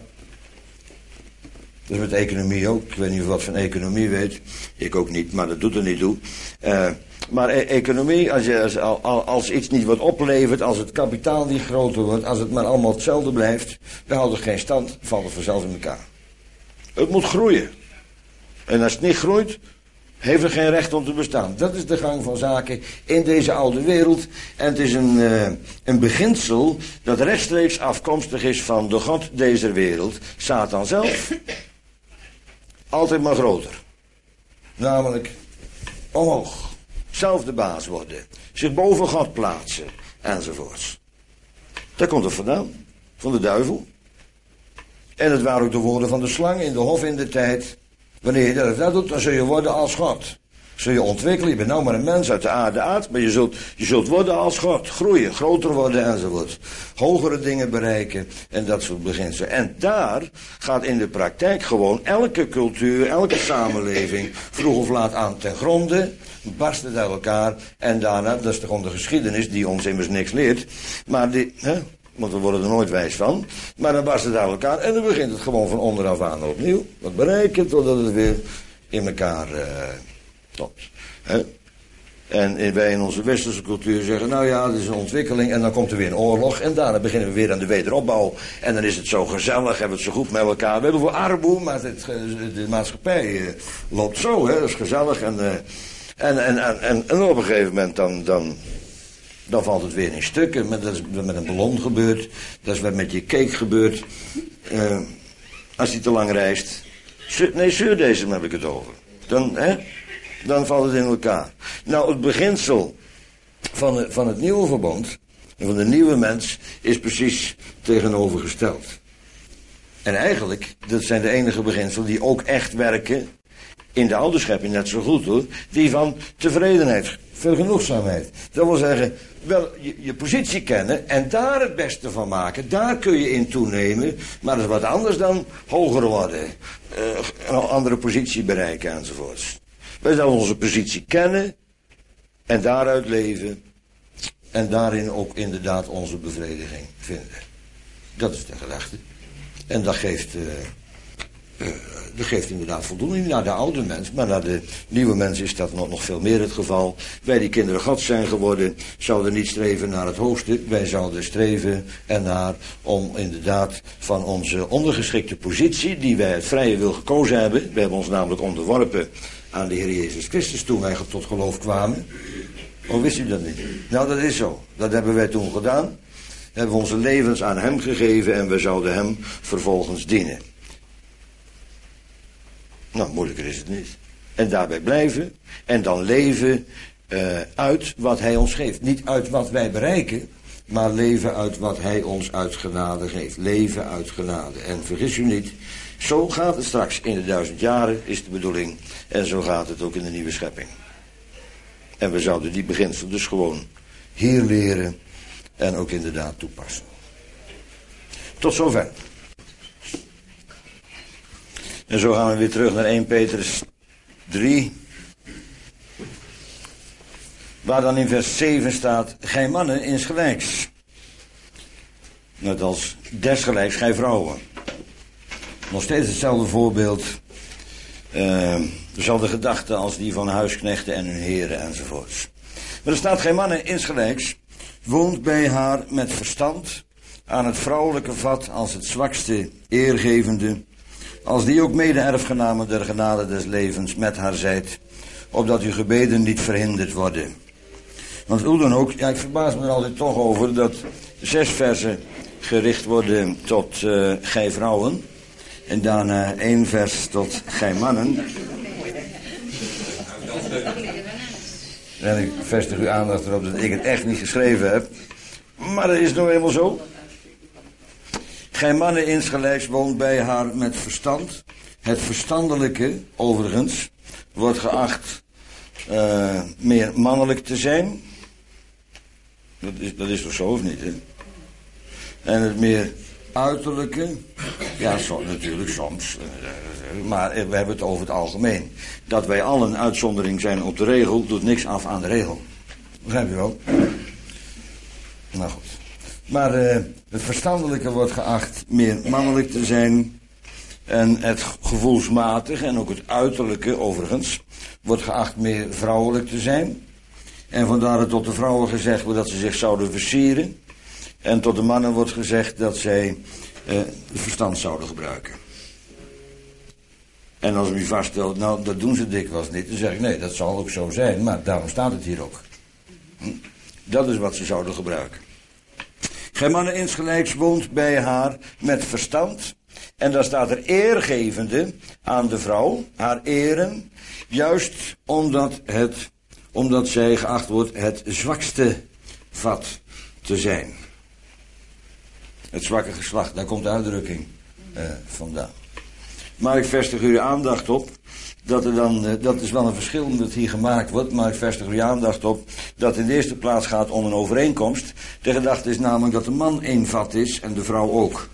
A: Dus met economie ook. Ik weet niet of wat van economie weet. Ik ook niet, maar dat doet er niet toe. Uh, maar e- economie, als, je, als, als iets niet wat oplevert, als het kapitaal niet groter wordt, als het maar allemaal hetzelfde blijft, dan houdt het geen stand, valt het vanzelf in elkaar. Het moet groeien. En als het niet groeit, heeft er geen recht om te bestaan. Dat is de gang van zaken in deze oude wereld. En het is een, uh, een beginsel dat rechtstreeks afkomstig is van de God deze wereld, Satan zelf. Altijd maar groter. Namelijk omhoog. Zelf de baas worden. Zich boven God plaatsen. Enzovoorts. Daar komt het vandaan. Van de duivel. En het waren ook de woorden van de slang in de hof in de tijd. Wanneer je dat, dat doet, dan zul je worden als God. Zul je ontwikkelen, je bent nou maar een mens uit de aarde aard, maar je zult, je zult worden als God. Groeien, groter worden enzovoort. Hogere dingen bereiken en dat soort beginselen. En daar gaat in de praktijk gewoon elke cultuur, elke samenleving vroeg of laat aan ten gronde. Barst het uit elkaar en daarna, dat is gewoon de geschiedenis die ons immers niks leert. Maar die, hè, want we worden er nooit wijs van. Maar dan barst het uit elkaar en dan begint het gewoon van onderaf aan opnieuw. Wat bereiken totdat het weer in elkaar uh, stopt. Hè? En wij in onze westerse cultuur zeggen, nou ja, het is een ontwikkeling en dan komt er weer een oorlog. En daarna beginnen we weer aan de wederopbouw. En dan is het zo gezellig, hebben we het zo goed met elkaar. We hebben wel armoede, maar het, de maatschappij uh, loopt zo, hè. Dat is gezellig. En, uh, en, en, en, en, en op een gegeven moment dan... dan Dan valt het weer in stukken. Maar dat is wat met een ballon gebeurd. Dat is wat met je cake gebeurd. Uh, als die te lang reist. Nee, Zuurdesem heb ik het over. Dan, hè, dan valt het in elkaar. Nou, het beginsel van, de, van het nieuwe verbond, van de nieuwe mens, is precies tegenovergesteld. En eigenlijk, dat zijn de enige beginselen die ook echt werken in de oude schepping net zo goed hoor, die van tevredenheid, vergenoegzaamheid. Dat wil zeggen, wel je, je positie kennen en daar het beste van maken, daar kun je in toenemen, maar dat is wat anders dan hoger worden, uh, een andere positie bereiken enzovoorts. Wij zullen onze positie kennen en daaruit leven en daarin ook inderdaad onze bevrediging vinden. Dat is de gedachte. En dat geeft, uh, uh, dat geeft inderdaad voldoening naar de oude mens. Maar naar de nieuwe mens is dat nog, nog veel meer het geval. Wij die kinderen Gods zijn geworden, zouden niet streven naar het hoogste. Wij zouden streven ernaar om inderdaad van onze ondergeschikte positie, die wij uit vrije wil gekozen hebben. We hebben ons namelijk onderworpen aan de Heer Jezus Christus toen wij tot geloof kwamen. Oh, wist u dat niet? Nou, dat is zo. Dat hebben wij toen gedaan. Hebben we onze levens aan hem gegeven en we zouden hem vervolgens dienen. Nou, moeilijker is het niet. En daarbij blijven en dan leven uh, uit wat hij ons geeft. Niet uit wat wij bereiken, maar leven uit wat hij ons uit genade geeft. Leven uit genade. En vergis u niet, zo gaat het straks in de duizend jaren, is de bedoeling. En zo gaat het ook in de nieuwe schepping. En we zouden die beginsel dus gewoon hier leren en ook inderdaad toepassen. Tot zover. En zo gaan we weer terug naar eerste Petrus drie. Waar dan in vers zeven staat, gij mannen insgelijks. Net als desgelijks gij vrouwen. Nog steeds hetzelfde voorbeeld. Uh, dezelfde gedachte als die van huisknechten en hun heren enzovoorts. Maar er staat, gij mannen insgelijks woont bij haar met verstand aan het vrouwelijke vat als het zwakste eergevende, als die ook mede-erfgename der genade des levens met haar zijt, opdat uw gebeden niet verhinderd worden. Want hoe dan ook, ja, ik verbaas me er altijd toch over dat zes versen gericht worden tot uh, gij vrouwen en daarna één vers tot gij mannen. En ik vestig uw aandacht erop dat ik het echt niet geschreven heb. Maar dat is nou eenmaal zo. Gij mannen insgelijks woont bij haar met verstand. Het verstandelijke, overigens, wordt geacht uh, meer mannelijk te zijn. Dat is, dat is toch zo of niet, hè? En het meer uiterlijke, ja, zo, natuurlijk soms, uh, maar we hebben het over het algemeen. Dat wij allen uitzondering zijn op de regel, doet niks af aan de regel. Begrijp je wel? Nou goed. Maar uh, het verstandelijke wordt geacht meer mannelijk te zijn. En het gevoelsmatige en ook het uiterlijke, overigens, wordt geacht meer vrouwelijk te zijn. En vandaar dat tot de vrouwen gezegd wordt dat ze zich zouden versieren. En tot de mannen wordt gezegd dat zij uh, verstand zouden gebruiken. En als u vaststelt, nou dat doen ze dikwijls niet, dan zeg ik nee, dat zal ook zo zijn, maar daarom staat het hier ook. Hm? Dat is wat ze zouden gebruiken. Gij mannen insgelijks woont bij haar met verstand. En daar staat er eergevende aan de vrouw, haar eren, juist omdat, het, omdat zij geacht wordt het zwakste vat te zijn. Het zwakke geslacht, daar komt de uitdrukking uh, vandaan. Maar ik vestig uw aandacht op, dat er dan, uh, dat is wel een verschil dat hier gemaakt wordt, maar ik vestig uw aandacht op dat het in de eerste plaats gaat om een overeenkomst. De gedachte is namelijk dat de man één vat is en de vrouw ook.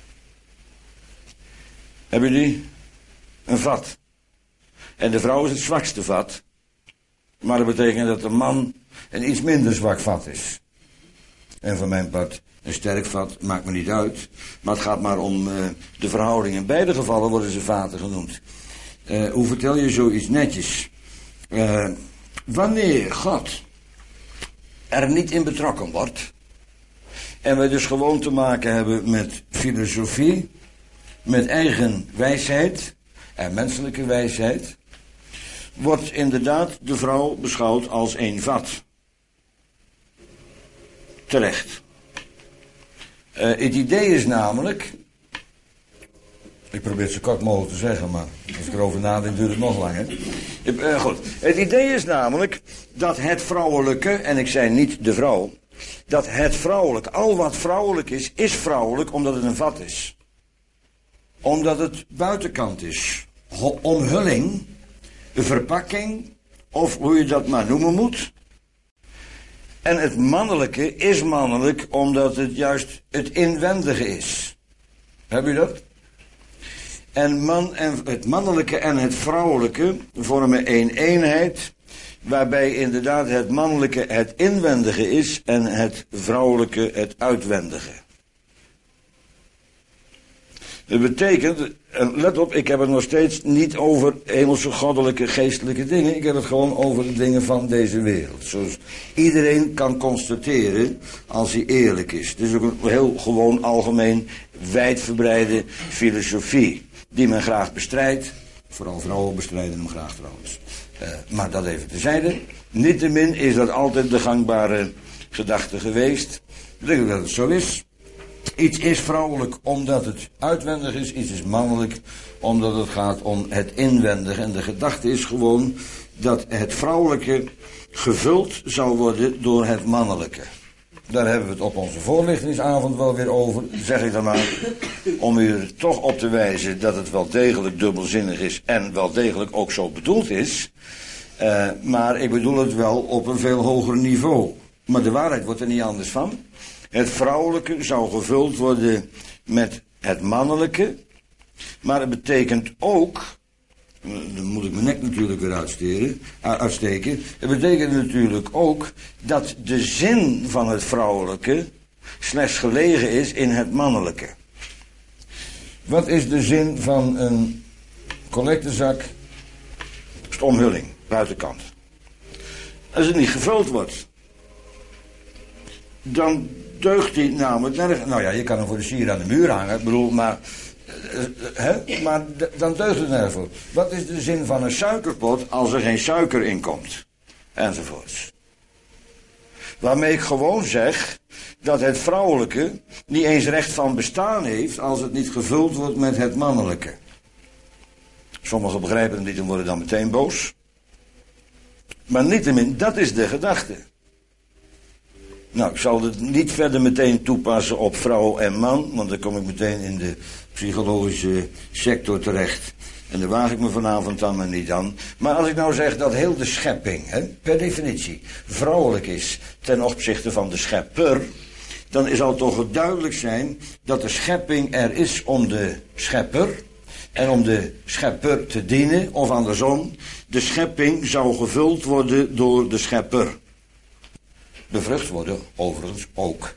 A: Hebben jullie een vat? En de vrouw is het zwakste vat, maar dat betekent dat de man een iets minder zwak vat is. En van mijn part, een sterk vat, maakt me niet uit. Maar het gaat maar om uh, de verhouding. In beide gevallen worden ze vaten genoemd. Uh, hoe vertel je zoiets netjes? Uh, wanneer God er niet in betrokken wordt, en we dus gewoon te maken hebben met filosofie, met eigen wijsheid en menselijke wijsheid, wordt inderdaad de vrouw beschouwd als een vat. Terecht. Uh, het idee is namelijk, ik probeer het zo kort mogelijk te zeggen, maar als ik erover nadenk duurt het nog langer. Uh, goed. Het idee is namelijk dat het vrouwelijke, en ik zei niet de vrouw, dat het vrouwelijke, al wat vrouwelijk is, is vrouwelijk omdat het een vat is. Omdat het buitenkant is. Omhulling verpakking, of hoe je dat maar noemen moet. En het mannelijke is mannelijk omdat het juist het inwendige is. Heb je dat? En, man en het mannelijke en het vrouwelijke vormen één eenheid, waarbij inderdaad het mannelijke het inwendige is en het vrouwelijke het uitwendige. Dat betekent, en let op, ik heb het nog steeds niet over hemelse, goddelijke, geestelijke dingen. Ik heb het gewoon over de dingen van deze wereld. Zoals iedereen kan constateren als hij eerlijk is. Het is ook een heel gewoon, algemeen, wijdverbreide filosofie. Die men graag bestrijdt. Vooral vrouwen bestrijden hem graag trouwens. Uh, maar dat even terzijde. Niettemin is dat altijd de gangbare gedachte geweest. Ik denk dat het zo is. Iets is vrouwelijk omdat het uitwendig is. Iets is mannelijk omdat het gaat om het inwendige. En de gedachte is gewoon dat het vrouwelijke gevuld zou worden door het mannelijke. Daar hebben we het op onze voorlichtingsavond wel weer over, zeg ik dan maar. Om u er toch op te wijzen dat het wel degelijk dubbelzinnig is en wel degelijk ook zo bedoeld is. Uh, maar ik bedoel het wel op een veel hoger niveau. Maar de waarheid wordt er niet anders van. Het vrouwelijke zou gevuld worden met het mannelijke. Maar het betekent ook, dan moet ik mijn nek natuurlijk weer uitsteken, uitsteken. Het betekent natuurlijk ook dat de zin van het vrouwelijke slechts gelegen is in het mannelijke. Wat is de zin van een collectezak? Is de omhulling, buitenkant. Als het niet gevuld wordt, dan deugt die namelijk nergens. Nou ja, je kan hem voor de sier aan de muur hangen, ik bedoel, maar, uh, hè? maar d- dan deugt het nergens voor. Wat is de zin van een suikerpot als er geen suiker in komt? Enzovoorts. Waarmee ik gewoon zeg dat het vrouwelijke niet eens recht van bestaan heeft als het niet gevuld wordt met het mannelijke. Sommigen begrijpen het niet en worden dan meteen boos. Maar niettemin, dat is de gedachte. Nou, ik zal het niet verder meteen toepassen op vrouw en man, want dan kom ik meteen in de psychologische sector terecht. En daar waag ik me vanavond dan maar niet aan. Maar als ik nou zeg dat heel de schepping, hè, per definitie, vrouwelijk is ten opzichte van de schepper, dan zal het toch duidelijk zijn dat de schepping er is om de schepper en om de schepper te dienen, of andersom, de schepping zou gevuld worden door de schepper. Bevrucht worden, overigens ook.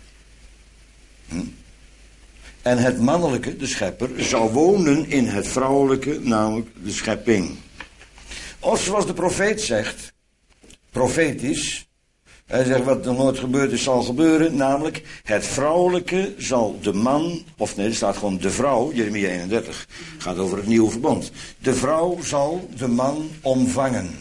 A: Hm? En het mannelijke, de schepper, zou wonen in het vrouwelijke, namelijk de schepping. Of zoals de profeet zegt, profetisch, hij zegt wat er nooit gebeurd is zal gebeuren, namelijk het vrouwelijke zal de man, of nee, er staat gewoon de vrouw, Jeremia eenendertig, gaat over het nieuwe verbond. De vrouw zal de man omvangen.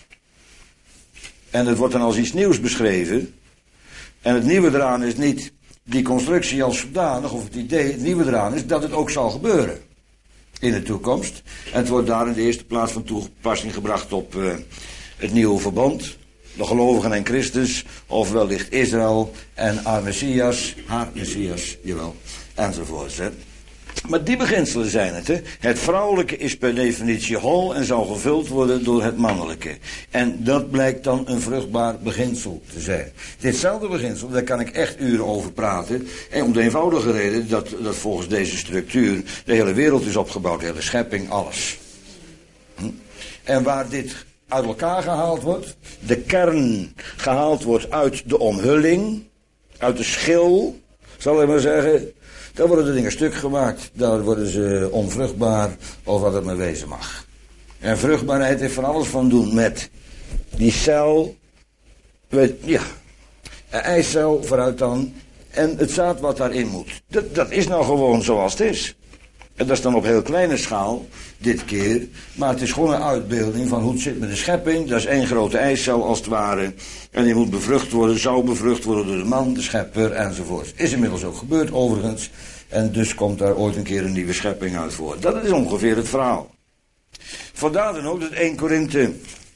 A: En het wordt dan als iets nieuws beschreven. En het nieuwe eraan is niet die constructie als zodanig, of het idee, het nieuwe eraan is dat het ook zal gebeuren. In de toekomst. En het wordt daar in de eerste plaats van toepassing gebracht op uh, het nieuwe verbond. De gelovigen en Christus, of wellicht Israël en haar Messias, haar Messias, jawel, enzovoort. Hè. Maar die beginselen zijn het, hè. Het vrouwelijke is per definitie hol en zal gevuld worden door het mannelijke. En dat blijkt dan een vruchtbaar beginsel te zijn. Ditzelfde beginsel, daar kan ik echt uren over praten. En om de eenvoudige reden dat, dat volgens deze structuur de hele wereld is opgebouwd, de hele schepping, alles. Hm? En waar dit uit elkaar gehaald wordt, de kern gehaald wordt uit de omhulling, uit de schil, zal ik maar zeggen. Dan worden de dingen stuk gemaakt. Dan worden ze onvruchtbaar of wat het maar wezen mag. En vruchtbaarheid heeft van alles van doen met die cel. Weet, ja, een eicel vooruit dan. En het zaad wat daarin moet. Dat, dat is nou gewoon zoals het is. En dat is dan op heel kleine schaal, dit keer. Maar het is gewoon een uitbeelding van hoe het zit met de schepping. Dat is één grote eicel als het ware. En die moet bevrucht worden, zou bevrucht worden door de man, de schepper enzovoort. Is inmiddels ook gebeurd overigens. En dus komt daar ooit een keer een nieuwe schepping uit voor. Dat is ongeveer het verhaal. Vandaar dan ook dat Eerste Korinthe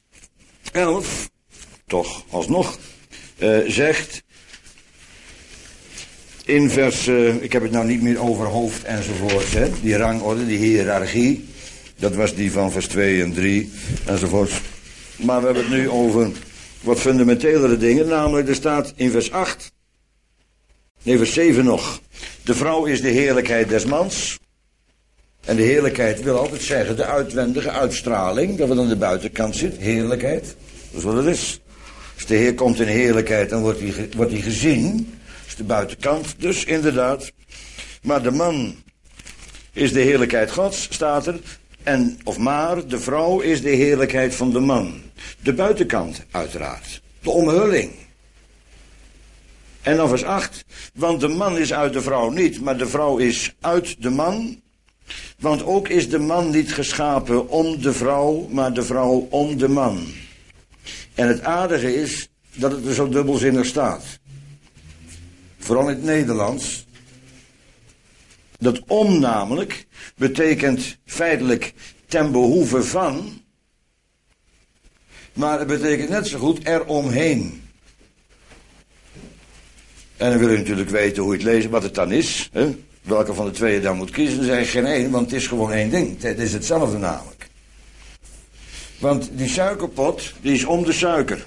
A: elf, toch alsnog, uh, zegt... In vers, uh, ik heb het nou niet meer over hoofd enzovoort, hè, die rangorde, die hiërarchie. Dat was die van vers twee en drie enzovoort. Maar we hebben het nu over wat fundamentelere dingen. Namelijk, er staat in vers acht. Nee, vers zeven nog. De vrouw is de heerlijkheid des mans. En de heerlijkheid wil altijd zeggen de uitwendige uitstraling. Dat wat aan de buitenkant zit. Heerlijkheid. Dat is wat het is. Als de Heer komt in heerlijkheid, dan wordt hij, wordt hij gezien. Dat is de buitenkant. Dus inderdaad. Maar de man is de heerlijkheid Gods, staat er. En, of maar, de vrouw is de heerlijkheid van de man. De buitenkant, uiteraard. De omhulling. En dan vers acht. Want de man is uit de vrouw niet, maar de vrouw is uit de man. Want ook is de man niet geschapen om de vrouw, maar de vrouw om de man. En het aardige is dat het er zo dubbelzinnig staat. Vooral in het Nederlands. Dat om namelijk betekent feitelijk ten behoeve van. Maar het betekent net zo goed eromheen. En dan wil je natuurlijk weten hoe je het leest, wat het dan is. Hè? Welke van de twee je dan moet kiezen. Dan zeg je geen één, want het is gewoon één ding. Het is hetzelfde namelijk. Want die suikerpot, die is om de suiker.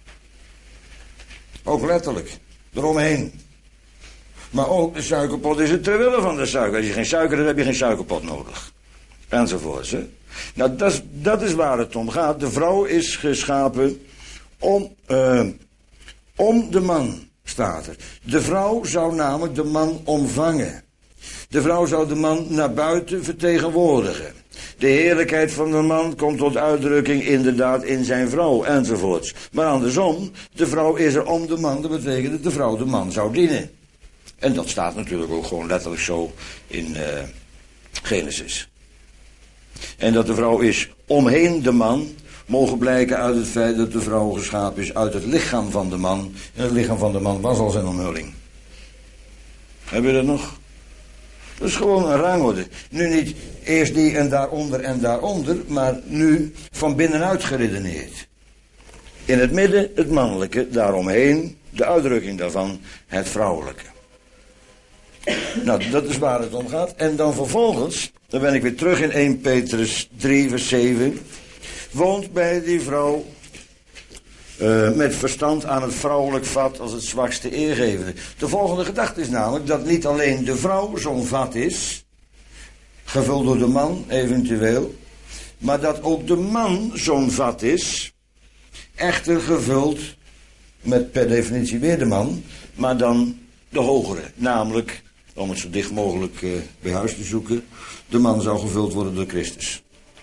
A: Ook letterlijk. Eromheen. Maar ook de suikerpot is het terwille van de suiker. Als je geen suiker hebt, heb je geen suikerpot nodig. Enzovoorts. Hè? Nou, dat is, dat is waar het om gaat. De vrouw is geschapen om, uh, om de man, staat er. De vrouw zou namelijk de man omvangen. De vrouw zou de man naar buiten vertegenwoordigen. De heerlijkheid van de man komt tot uitdrukking inderdaad in zijn vrouw, enzovoorts. Maar andersom, de vrouw is er om de man, dat betekent dat de vrouw de man zou dienen. En dat staat natuurlijk ook gewoon letterlijk zo in uh, Genesis. En dat de vrouw is omheen de man, mogen blijken uit het feit dat de vrouw geschapen is uit het lichaam van de man. En het lichaam van de man was al zijn omhulling. Heb je dat nog? Dat is gewoon een rangorde. Nu niet eerst die en daaronder en daaronder, maar nu van binnenuit geredeneerd. In het midden het mannelijke, daaromheen de uitdrukking daarvan, het vrouwelijke. Nou, dat is waar het om gaat. En dan vervolgens, dan ben ik weer terug in eerste Petrus drie vers zeven. Woont bij die vrouw uh, met verstand aan het vrouwelijk vat als het zwakste eergevende. De volgende gedachte is namelijk dat niet alleen de vrouw zo'n vat is, gevuld door de man eventueel, maar dat ook de man zo'n vat is, echter gevuld met per definitie weer de man, maar dan de hogere, namelijk, om het zo dicht mogelijk uh, bij huis te zoeken, de man zou gevuld worden door Christus.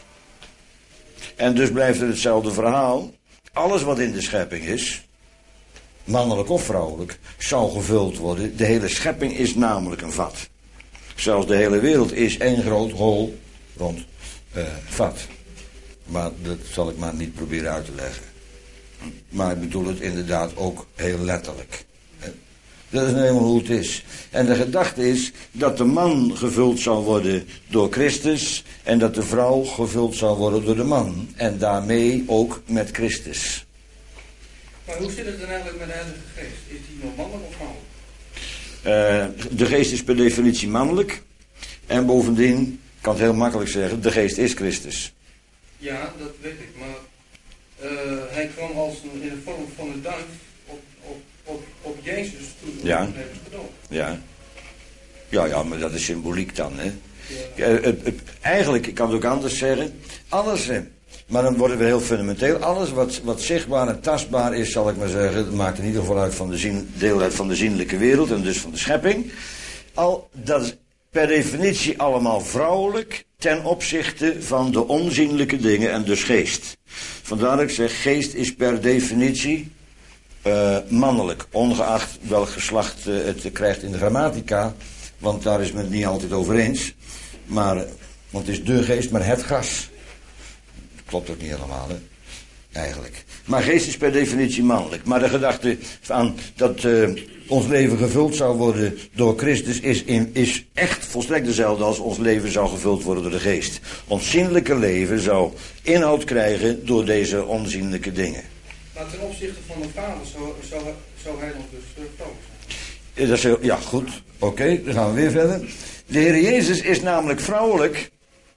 A: En dus blijft het hetzelfde verhaal. Alles wat in de schepping is, mannelijk of vrouwelijk, zou gevuld worden. De hele schepping is namelijk een vat. Zelfs de hele wereld is één groot hol rond uh, vat. Maar dat zal ik maar niet proberen uit te leggen. Maar ik bedoel het inderdaad ook heel letterlijk. Dat is nou eenmaal hoe het is. En de gedachte is dat de man gevuld zal worden door Christus en dat de vrouw gevuld zal worden door de man. En daarmee ook met Christus.
E: Maar hoe zit het dan eigenlijk met de Heilige Geest? Is die nog mannelijk of vrouwelijk?
A: Uh, de geest is per definitie mannelijk. En bovendien, ik kan het heel makkelijk zeggen, de geest is Christus.
E: Ja, dat weet ik. Maar uh, hij kwam als een, in de vorm van een duif op, op, op, op Jezus toe.
A: Ja. Ja. Ja, ja, maar dat is symboliek dan, hè. Ja. Uh, uh, uh, eigenlijk, ik kan het ook anders zeggen, alles, uh, maar dan worden we heel fundamenteel, alles wat, wat zichtbaar en tastbaar is, zal ik maar zeggen, dat maakt in ieder geval uit van de zin, deel uit van de zinnelijke wereld en dus van de schepping. Al, dat is per definitie allemaal vrouwelijk ten opzichte van de onzienlijke dingen en dus geest. Vandaar dat ik zeg, geest is per definitie uh, mannelijk, ongeacht welk geslacht uh, het krijgt in de grammatica, want daar is men het niet altijd over eens. Maar, want het is de geest, maar het gas. Dat klopt ook niet helemaal, hè? Eigenlijk. Maar geest is per definitie mannelijk. Maar de gedachte van dat uh, ons leven gevuld zou worden door Christus is, in, is echt volstrekt dezelfde als ons leven zou gevuld worden door de geest. Ons zienlijke leven zou inhoud krijgen door deze onzienlijke dingen.
E: Maar ten opzichte van de vader zou, zou, zou hij nog dus vrouw zijn?
A: Dat is heel, ja, goed. Oké, okay, dan gaan we weer verder. De Heer Jezus is namelijk vrouwelijk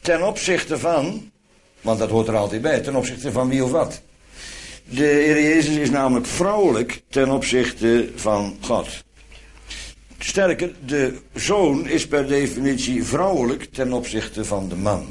A: ten opzichte van, want dat hoort er altijd bij, ten opzichte van wie of wat. De Heer Jezus is namelijk vrouwelijk ten opzichte van God. Sterker, de zoon is per definitie vrouwelijk ten opzichte van de man.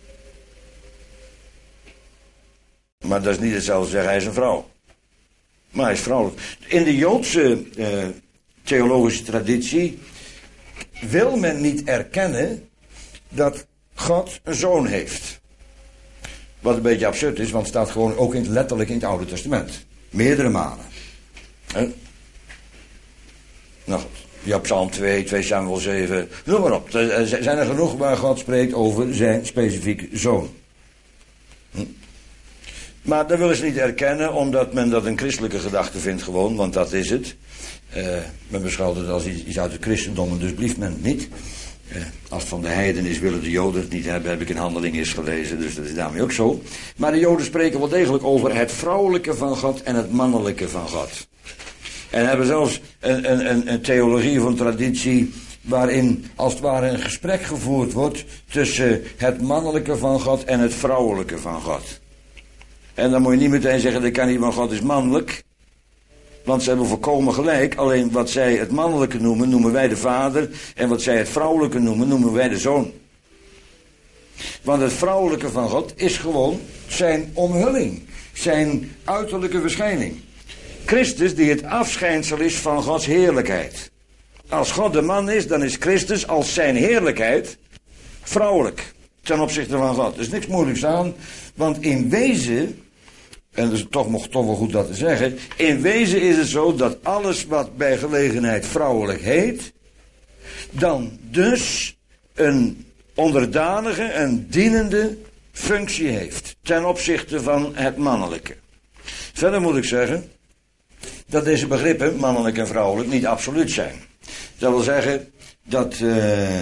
A: Maar dat is niet hetzelfde als zeggen hij is een vrouw. Maar hij is vrouwelijk. In de Joodse uh, theologische traditie wil men niet erkennen dat God een zoon heeft. Wat een beetje absurd is, want het staat gewoon ook in, letterlijk in het Oude Testament. Meerdere malen. He? Nou goed. Ja, Psalm twee, twee Samuel zeven, noem maar op. Er zijn er genoeg waar God spreekt over zijn specifieke zoon. Hm. Maar dat willen ze niet erkennen, omdat men dat een christelijke gedachte vindt gewoon, want dat is het. Uh, men beschouwt het als iets, iets uit het christendom en dus blieft men het niet. Uh, als het van de heiden is, willen de Joden het niet hebben, heb ik in Handelingen eens gelezen, dus dat is daarmee ook zo. Maar de Joden spreken wel degelijk over het vrouwelijke van God en het mannelijke van God. En hebben zelfs een, een, een theologie van traditie waarin als het ware een gesprek gevoerd wordt tussen het mannelijke van God en het vrouwelijke van God. En dan moet je niet meteen zeggen dat kan niet, want God is mannelijk. Want ze hebben volkomen gelijk, alleen wat zij het mannelijke noemen, noemen wij de vader. En wat zij het vrouwelijke noemen, noemen wij de zoon. Want het vrouwelijke van God is gewoon zijn omhulling, zijn uiterlijke verschijning. Christus die het afschijnsel is van Gods heerlijkheid. Als God de man is, dan is Christus als zijn heerlijkheid vrouwelijk ten opzichte van God. Er is niks moeilijks aan, want in wezen, en dat is toch nog toch wel goed dat te zeggen, in wezen is het zo dat alles wat bij gelegenheid vrouwelijk heet, dan dus een onderdanige, een dienende functie heeft ten opzichte van het mannelijke. Verder moet ik zeggen dat deze begrippen, mannelijk en vrouwelijk, niet absoluut zijn. Dat wil zeggen dat uh,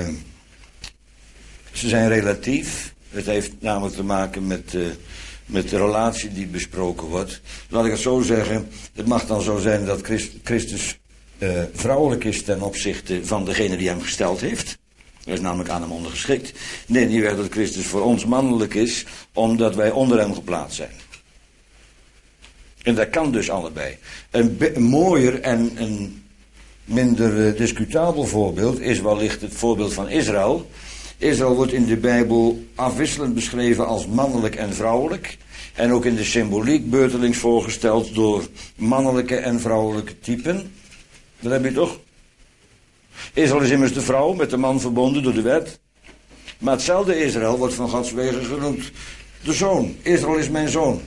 A: ze zijn relatief. Het heeft namelijk te maken met, uh, met de relatie die besproken wordt. Laat ik het zo zeggen, het mag dan zo zijn dat Christ, Christus uh, vrouwelijk is ten opzichte van degene die hem gesteld heeft. Hij is namelijk aan hem ondergeschikt. Nee, niet weg dat Christus voor ons mannelijk is, omdat wij onder hem geplaatst zijn. En dat kan dus allebei. Een, be- een mooier en een minder uh, discutabel voorbeeld is wellicht het voorbeeld van Israël. Israël wordt in de Bijbel afwisselend beschreven als mannelijk en vrouwelijk. En ook in de symboliek beurtelings voorgesteld door mannelijke en vrouwelijke typen. Dat heb je toch? Israël is immers de vrouw met de man verbonden door de wet. Maar hetzelfde Israël wordt van Gods wegen genoemd de zoon. Israël is mijn zoon.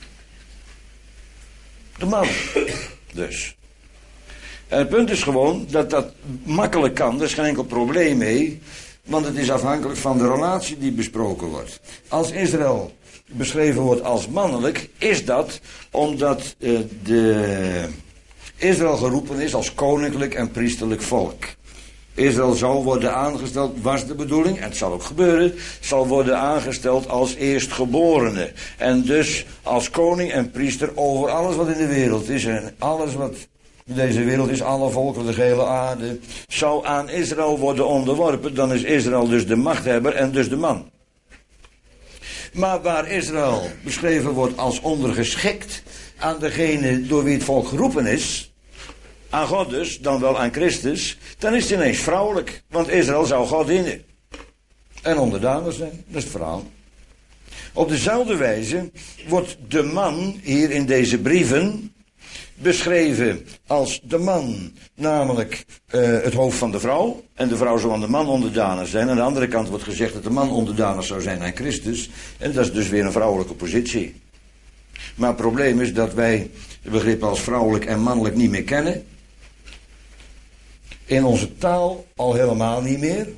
A: De man. Dus. En het punt is gewoon dat dat makkelijk kan. Er is geen enkel probleem mee. Want het is afhankelijk van de relatie die besproken wordt. Als Israël beschreven wordt als mannelijk, is dat omdat uh, de Israël geroepen is als koninklijk en priesterlijk volk. Israël zal worden aangesteld, was de bedoeling, en het zal ook gebeuren, zal worden aangesteld als eerstgeborene. En dus als koning en priester over alles wat in de wereld is. En alles wat in deze wereld is, alle volken, de gehele aarde, zou aan Israël worden onderworpen. Dan is Israël dus de machthebber en dus de man. Maar waar Israël beschreven wordt als ondergeschikt aan degene door wie het volk geroepen is, aan God dus, dan wel aan Christus, dan is het ineens vrouwelijk. Want Israël zou God dienen. En onderdanig zijn, dat is het verhaal. Op dezelfde wijze wordt de man hier in deze brieven beschreven als de man, namelijk uh, het hoofd van de vrouw. En de vrouw zou aan de man onderdanig zijn. Aan de andere kant wordt gezegd dat de man onderdanig zou zijn aan Christus. En dat is dus weer een vrouwelijke positie. Maar het probleem is dat wij de begrippen als vrouwelijk en mannelijk niet meer kennen. In onze taal al helemaal niet meer.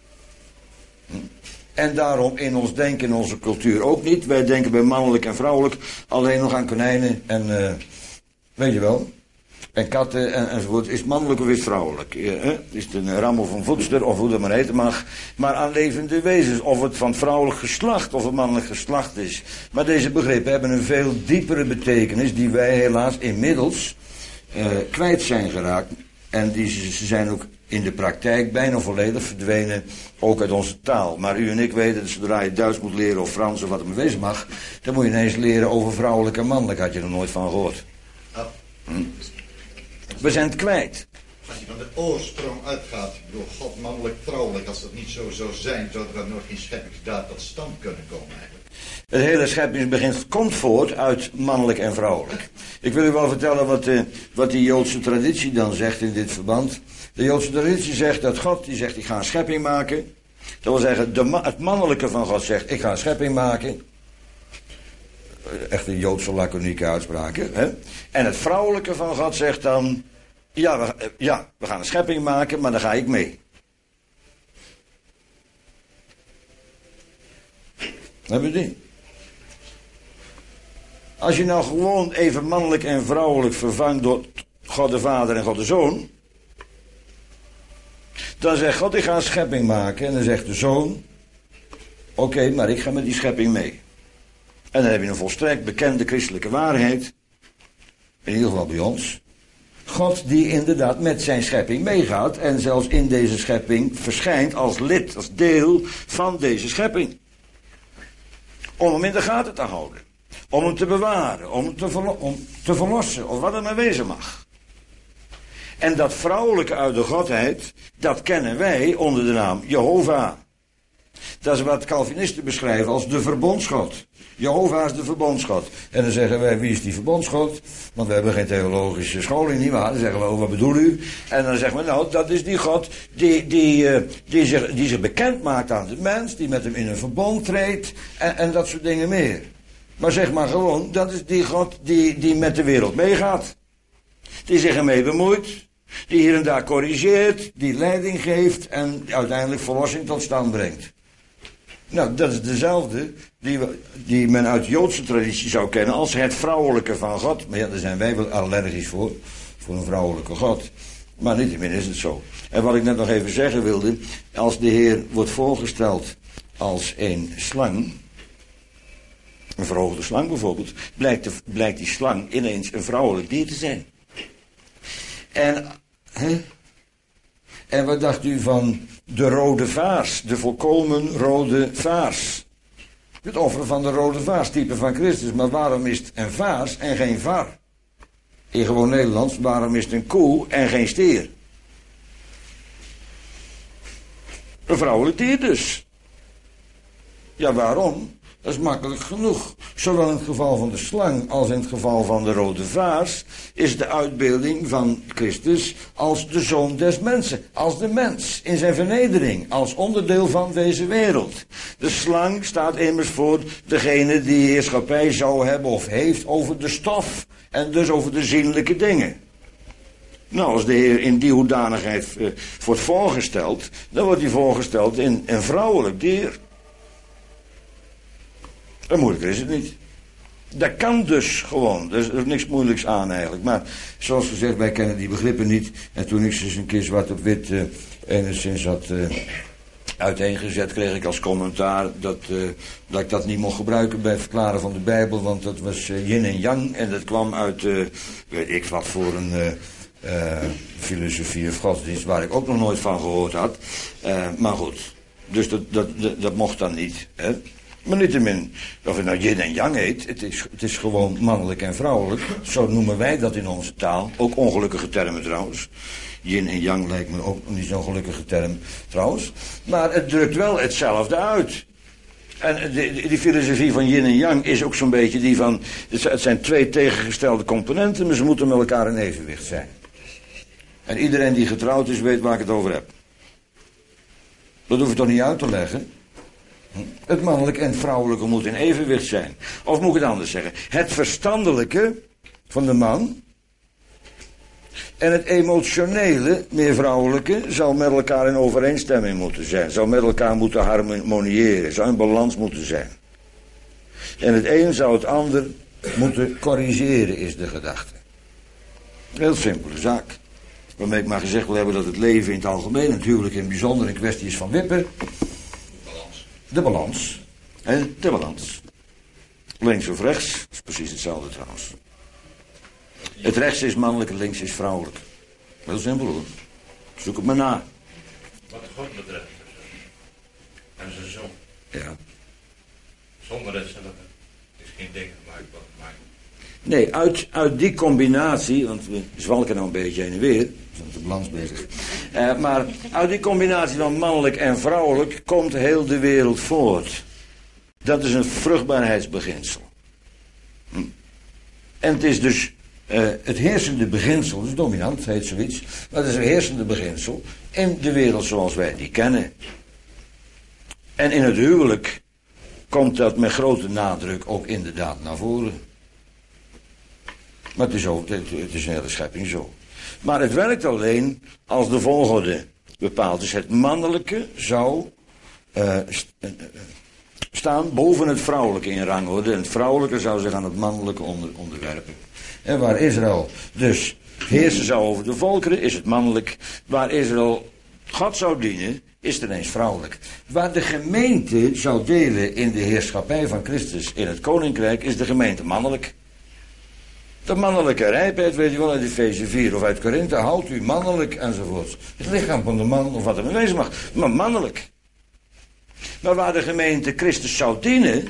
A: En daarom in ons denken, in onze cultuur ook niet. Wij denken bij mannelijk en vrouwelijk alleen nog aan konijnen en uh, weet je wel. En katten en, enzovoort. Is het mannelijk of is het vrouwelijk? Uh, is het een ram of een voedster of hoe dat maar heten mag. Maar aan levende wezens. Of het van het vrouwelijk geslacht of het mannelijk geslacht is. Maar deze begrippen hebben een veel diepere betekenis die wij helaas inmiddels uh, kwijt zijn geraakt. En die, ze zijn ook in de praktijk bijna volledig verdwenen, ook uit onze taal. Maar u en ik weten dat zodra je Duits moet leren of Frans of wat er maar wezen mag, dan moet je ineens leren over vrouwelijk en mannelijk. Had je er nooit van gehoord. Hm? We zijn het kwijt.
D: Als je van de oorsprong uitgaat, ik bedoel, God mannelijk, vrouwelijk, als dat niet zo zou zijn, zou er nooit geen scheppingsdaad tot stand kunnen komen eigenlijk.
A: Het hele scheppingsbegin komt voort uit mannelijk en vrouwelijk. Ik wil u wel vertellen wat, de, wat die Joodse traditie dan zegt in dit verband. De Joodse traditie zegt dat God, die zegt, ik ga een schepping maken. Dat wil zeggen, de, het mannelijke van God zegt, ik ga een schepping maken. Echt een Joodse laconieke uitspraken. Hè? En het vrouwelijke van God zegt dan, ja we, ja, we gaan een schepping maken, maar daar ga ik mee. Hebben we die? Als je nou gewoon even mannelijk en vrouwelijk vervangt door God de Vader en God de Zoon, dan zegt God, ik ga een schepping maken. En dan zegt de Zoon, oké, okay, maar ik ga met die schepping mee. En dan heb je een volstrekt bekende christelijke waarheid, in ieder geval bij ons. God die inderdaad met zijn schepping meegaat en zelfs in deze schepping verschijnt als lid, als deel van deze schepping. Om hem in de gaten te houden. Om hem te bewaren. Om hem te, verlo- om te verlossen. Of wat er maar wezen mag. En dat vrouwelijke uit de Godheid, dat kennen wij onder de naam Jehovah. Dat is wat Calvinisten beschrijven als de verbondsgod. Jehovah is de verbondsgod. En dan zeggen wij, wie is die verbondsgod? Want we hebben geen theologische scholing, nietwaar? Dan zeggen we, oh, wat bedoel u? En dan zeggen we, nou, dat is die God die, die, uh, die, zich, die zich bekend maakt aan de mens, die met hem in een verbond treedt en, en dat soort dingen meer. Maar zeg maar gewoon, dat is die God die, die met de wereld meegaat. Die zich ermee bemoeit, die hier en daar corrigeert, die leiding geeft en uiteindelijk verlossing tot stand brengt. Nou, dat is dezelfde die, we, die men uit Joodse traditie zou kennen als het vrouwelijke van God. Maar ja, daar zijn wij wel allergisch voor, voor een vrouwelijke God. Maar niettemin is het zo. En wat ik net nog even zeggen wilde, als de Heer wordt voorgesteld als een slang, een verhoogde slang bijvoorbeeld, blijkt, de, blijkt die slang ineens een vrouwelijk dier te zijn. En, hè? En wat dacht u van de rode vaars, de volkomen rode vaars? Het offer van de rode vaars, type van Christus. Maar waarom is het een vaars en geen var? In gewoon Nederlands, waarom is het een koe en geen stier? Een vrouwelijk dier dus. Ja, waarom? Dat is makkelijk genoeg. Zowel in het geval van de slang als in het geval van de rode vaas is de uitbeelding van Christus als de zoon des mensen. Als de mens in zijn vernedering. Als onderdeel van deze wereld. De slang staat immers voor degene die heerschappij zou hebben of heeft over de stof. En dus over de zienlijke dingen. Nou, als de Heer in die hoedanigheid uh, wordt voorgesteld, dan wordt hij voorgesteld in een vrouwelijk dier. En moeilijker is het niet. Dat kan dus gewoon. Er is, er is niks moeilijks aan eigenlijk. Maar zoals gezegd, wij kennen die begrippen niet. En toen ik ze eens een keer zwart op wit uh, enigszins had uh, uiteengezet, kreeg ik als commentaar dat, uh, dat ik dat niet mocht gebruiken bij het verklaren van de Bijbel. Want dat was uh, yin en yang. En dat kwam uit, uh, weet ik wat voor een uh, uh, filosofie of godsdienst waar ik ook nog nooit van gehoord had. Uh, maar goed. Dus dat, dat, dat, dat mocht dan niet. Hè? Maar niettemin, of het nou yin en yang heet, het is, het is gewoon mannelijk en vrouwelijk. Zo noemen wij dat in onze taal. Ook ongelukkige termen trouwens. Yin en yang lijkt me ook niet zo'n gelukkige term trouwens. Maar het drukt wel hetzelfde uit. En die, die filosofie van yin en yang is ook zo'n beetje die van, het zijn twee tegengestelde componenten, maar ze moeten met elkaar in evenwicht zijn. En iedereen die getrouwd is weet waar ik het over heb. Dat hoef je toch niet uit te leggen? Het mannelijke en het vrouwelijke moet in evenwicht zijn. Of moet ik het anders zeggen? Het verstandelijke van de man en het emotionele, meer vrouwelijke, zal met elkaar in overeenstemming moeten zijn. Zal met elkaar moeten harmoniëren. Zou in balans moeten zijn. En het een zou het ander moeten corrigeren, is de gedachte. Heel simpele zaak. Waarmee ik maar gezegd wil hebben dat het leven in het algemeen, natuurlijk in het bijzonder, een kwestie is van wippen. De balans. Hè? De balans. Links of rechts, is precies hetzelfde trouwens. Het rechts is mannelijk, het links is vrouwelijk.
F: Heel simpel hoor. Zoek het maar na.
G: Wat God betreft. En zijn zoon.
F: Ja.
G: Zonder dat ze dat is geen ding gemaakt. Maar...
F: Nee, uit, uit die combinatie, want we zwalken nou een beetje heen en weer. We zijn op de balans bezig. Uh, maar uit die combinatie van mannelijk en vrouwelijk komt heel de wereld voort. Dat is een vruchtbaarheidsbeginsel. Hm. En het is dus uh, het heersende beginsel, dus dominant heet zoiets. Maar het is het heersende beginsel in de wereld zoals wij die kennen. En in het huwelijk komt dat met grote nadruk ook inderdaad naar voren. Maar het is, ook, het is een hele schepping zo. Maar het werkt alleen als de volgorde bepaald is. Het mannelijke zou uh, st- uh, staan boven het vrouwelijke in rangorde. En het vrouwelijke zou zich aan het mannelijke onder, onderwerpen. En waar Israël dus heersen zou over de volkeren, is het mannelijk. Waar Israël God zou dienen, is het ineens vrouwelijk. Waar de gemeente zou delen in de heerschappij van Christus in het koninkrijk, is de gemeente mannelijk. De mannelijke rijpheid, weet je wel, uit Efeze vier of uit Korinthe, houdt u mannelijk enzovoort. Het lichaam van de man, of wat er maar wezen mag, maar mannelijk. Maar waar de gemeente Christus zou dienen,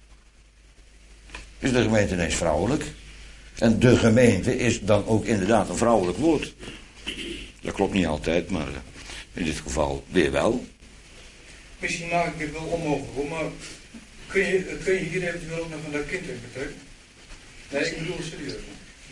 F: is de gemeente ineens vrouwelijk. En de gemeente is dan ook inderdaad een vrouwelijk woord. Dat klopt niet altijd, maar in dit geval weer wel.
E: Misschien maak ik het wel onmogelijk, maar kun je, kun je hier eventueel ook nog van dat kind in betrekken? Nee, ik bedoel serieus.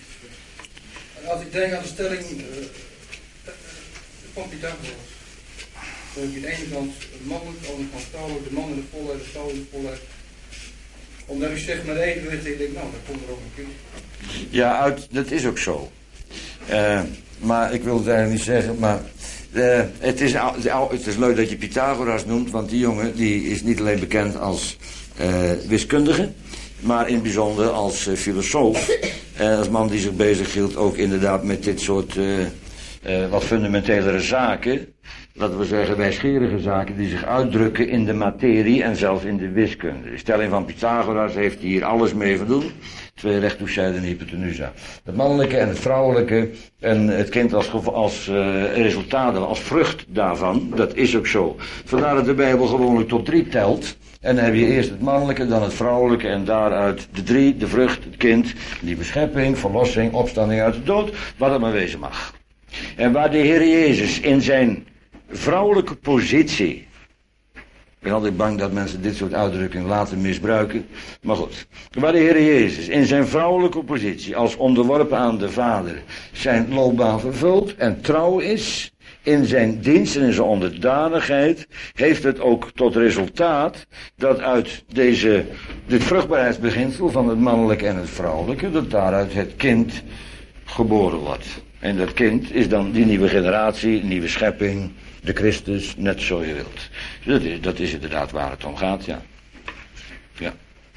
E: Als ik denk aan de stelling uh, uh, van Pythagoras. Dan heb je aan de ene kant mannelijk, aan de andere kant vrouwelijk, de man in de volheid, de vrouw in de volheid. Omdat u zegt met evenwicht, ik denk, nou, dan komt er ook een kind.
F: Ja, uit, dat is ook zo. Uh, maar ik wil het eigenlijk niet zeggen, maar uh, het, is, het is leuk dat je Pythagoras noemt, want die jongen die is niet alleen bekend als uh, wiskundige, maar in het bijzonder als uh, filosoof. En als man die zich bezighield ook inderdaad met dit soort uh, uh, wat fundamentelere zaken. Laten we zeggen wijsgerige zaken die zich uitdrukken in de materie en zelfs in de wiskunde. De stelling van Pythagoras heeft hier alles mee verdoen. Twee rechthoekzijden hypotenusa. Het mannelijke en het vrouwelijke en het kind als, als uh, resultaat, als vrucht daarvan. Dat is ook zo. Vandaar dat de Bijbel gewoonlijk tot drie telt. En dan heb je eerst het mannelijke, dan het vrouwelijke en daaruit de drie, de vrucht, het kind, nieuwe schepping, verlossing, opstanding uit de dood, wat het maar wezen mag. En waar de Heer Jezus in zijn vrouwelijke positie, ik ben altijd bang dat mensen dit soort uitdrukkingen later misbruiken, maar goed. Waar de Heer Jezus in zijn vrouwelijke positie als onderworpen aan de Vader zijn loopbaan vervult en trouw is in zijn dienst en in zijn onderdanigheid, heeft het ook tot resultaat dat uit deze, dit vruchtbaarheidsbeginsel van het mannelijke en het vrouwelijke, dat daaruit het kind geboren wordt. En dat kind is dan die nieuwe generatie, nieuwe schepping, de Christus, net zo je wilt. Dat is, dat is inderdaad waar het om gaat, ja. Ja.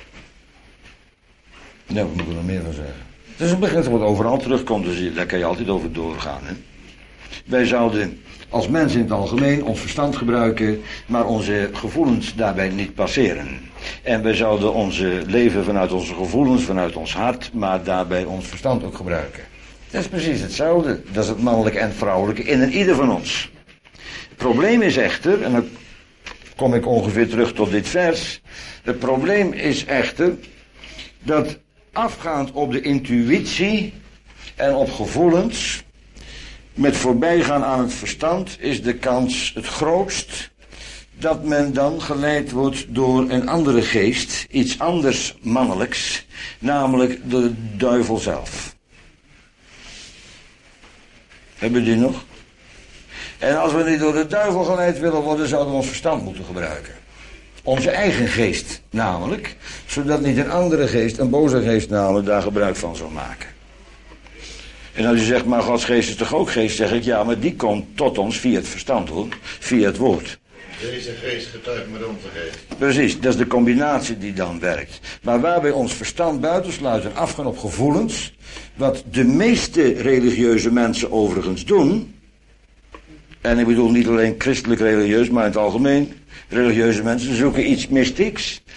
F: Daar moet ik er nog meer van zeggen. Het is een beginsel wat overal terugkomt, dus daar kan je altijd over doorgaan, hè. Wij zouden als mens in het algemeen ons verstand gebruiken, maar onze gevoelens daarbij niet passeren. En wij zouden onze leven vanuit onze gevoelens, vanuit ons hart, maar daarbij ons verstand ook gebruiken. Dat is precies hetzelfde. Dat is het mannelijke en het vrouwelijke in een ieder van ons. Het probleem is echter, en dan kom ik ongeveer terug tot dit vers. Het probleem is echter dat afgaand op de intuïtie en op gevoelens, met voorbijgaan aan het verstand, is de kans het grootst dat men dan geleid wordt door een andere geest, iets anders mannelijks, namelijk de duivel zelf. Hebben we die nog? En als we niet door de duivel geleid willen worden, zouden we ons verstand moeten gebruiken. Onze eigen geest namelijk, zodat niet een andere geest, een boze geest namelijk, daar gebruik van zou maken. En als je zegt, maar Gods geest is toch ook geest, zeg ik, ja, maar die komt tot ons via het verstand hoor, via het woord.
D: Deze geest getuigt met onze geest.
F: Precies, dat is de combinatie die dan werkt. Maar waar wij ons verstand buitensluiten en afgaan op gevoelens, wat de meeste religieuze mensen overigens doen, en ik bedoel niet alleen christelijk religieus, maar in het algemeen, religieuze mensen zoeken iets mystieks.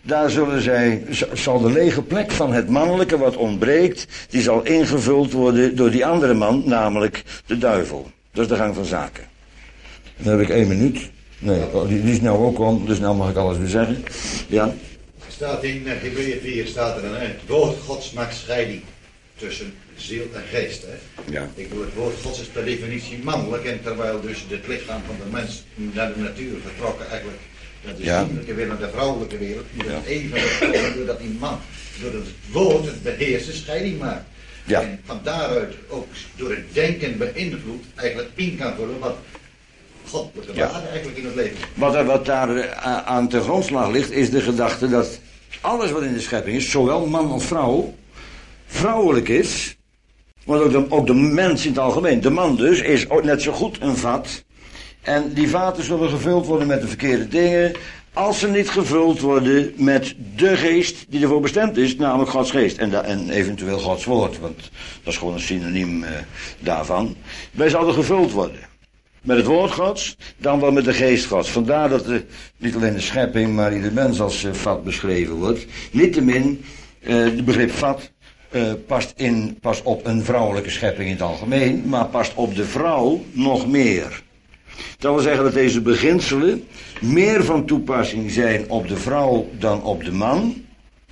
F: daar zullen zij, zal de lege plek van het mannelijke wat ontbreekt, die zal ingevuld worden door die andere man, namelijk de duivel. Dat is de gang van zaken. Dan heb ik één minuut. Nee, die, die is nou ook om, dus nou mag ik alles weer zeggen. Ja.
D: Er staat in uh, Hebreeën vier, staat er dan, hè, het woord Gods maakt scheiding tussen ziel en geest. Hè.
F: Ja.
D: Ik bedoel, het woord Gods is per definitie mannelijk, en terwijl dus het lichaam van de mens naar de natuur vertrokken eigenlijk, dat de
F: Ja.
D: zinnelijke wereld, de vrouwelijke wereld, die
F: Ja.
D: dat even, doordat die man, door het woord, het beheerste scheiding maakt.
F: Ja.
D: En van daaruit ook door het denken beïnvloed eigenlijk in kan vullen wat goddelijke
F: Ja.
D: waarde eigenlijk in het leven.
F: Wat, er, wat daar uh, aan ten grondslag ligt, is de gedachte dat alles wat in de schepping is, zowel man als vrouw, vrouwelijk is. Want ook de, ook de mens in het algemeen, de man dus, is ook net zo goed een vat. En die vaten zullen gevuld worden met de verkeerde dingen, als ze niet gevuld worden met de geest die ervoor bestemd is, namelijk Gods geest. En, da, en eventueel Gods woord, want dat is gewoon een synoniem uh, daarvan. Wij zouden gevuld worden met het woord Gods, dan wel met de geest Gods. Vandaar dat de, niet alleen de schepping, maar ieder mens als uh, vat beschreven wordt. Niettemin, uh, de begrip vat uh, past, in, past op een vrouwelijke schepping in het algemeen, maar past op de vrouw nog meer. Dat wil zeggen dat deze beginselen meer van toepassing zijn op de vrouw dan op de man.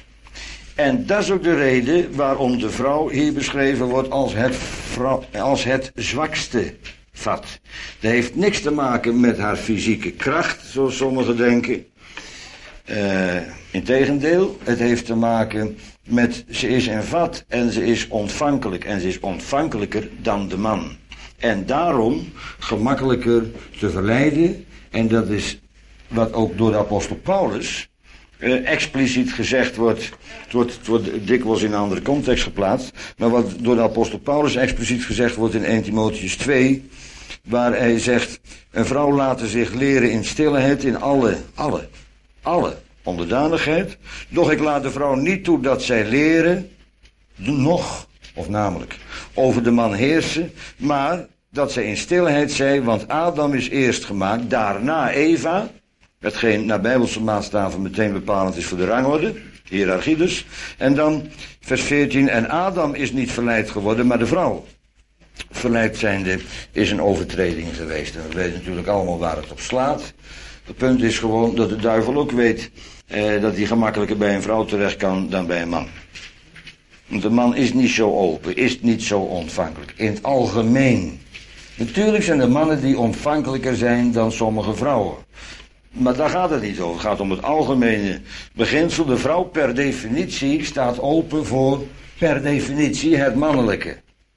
F: En dat is ook de reden waarom de vrouw hier beschreven wordt als het, vrouw, als het zwakste vat. Dat heeft niks te maken met haar fysieke kracht, zoals sommigen denken. Uh, integendeel, het heeft te maken met, ze is een vat en ze is ontvankelijk. En ze is ontvankelijker dan de man. En daarom gemakkelijker te verleiden. En dat is wat ook door de apostel Paulus uh, expliciet gezegd wordt. Het wordt, het wordt dikwijls in een andere context geplaatst. Maar wat door de apostel Paulus expliciet gezegd wordt in Eerste Timotheüs twee. Waar hij zegt, een vrouw laten zich leren in stilheid, in alle, alle, alle onderdanigheid. Doch ik laat de vrouw niet toe dat zij leren, nog, of namelijk, over de man heersen, maar dat zij in stilheid zij, want Adam is eerst gemaakt, daarna Eva, hetgeen naar bijbelse maatstaven meteen bepalend is voor de rangorde, hiërarchie dus. En dan vers veertien, en Adam is niet verleid geworden, maar de vrouw. Verleid zijnde is een overtreding geweest. En we weten natuurlijk allemaal waar het op slaat. Het punt is gewoon dat de duivel ook weet eh, dat hij gemakkelijker bij een vrouw terecht kan dan bij een man. Want de man is niet zo open, is niet zo ontvankelijk. In het algemeen. Natuurlijk zijn er mannen die ontvankelijker zijn dan sommige vrouwen. Maar daar gaat het niet over. Het gaat om het algemene beginsel. De vrouw per definitie staat open voor per definitie het mannelijke.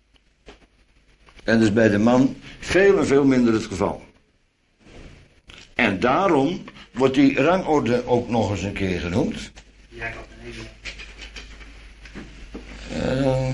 F: En dus bij de man veel en veel minder het geval. En daarom wordt die rangorde ook nog eens een keer genoemd.
H: Jacob en Esau.
F: Uh,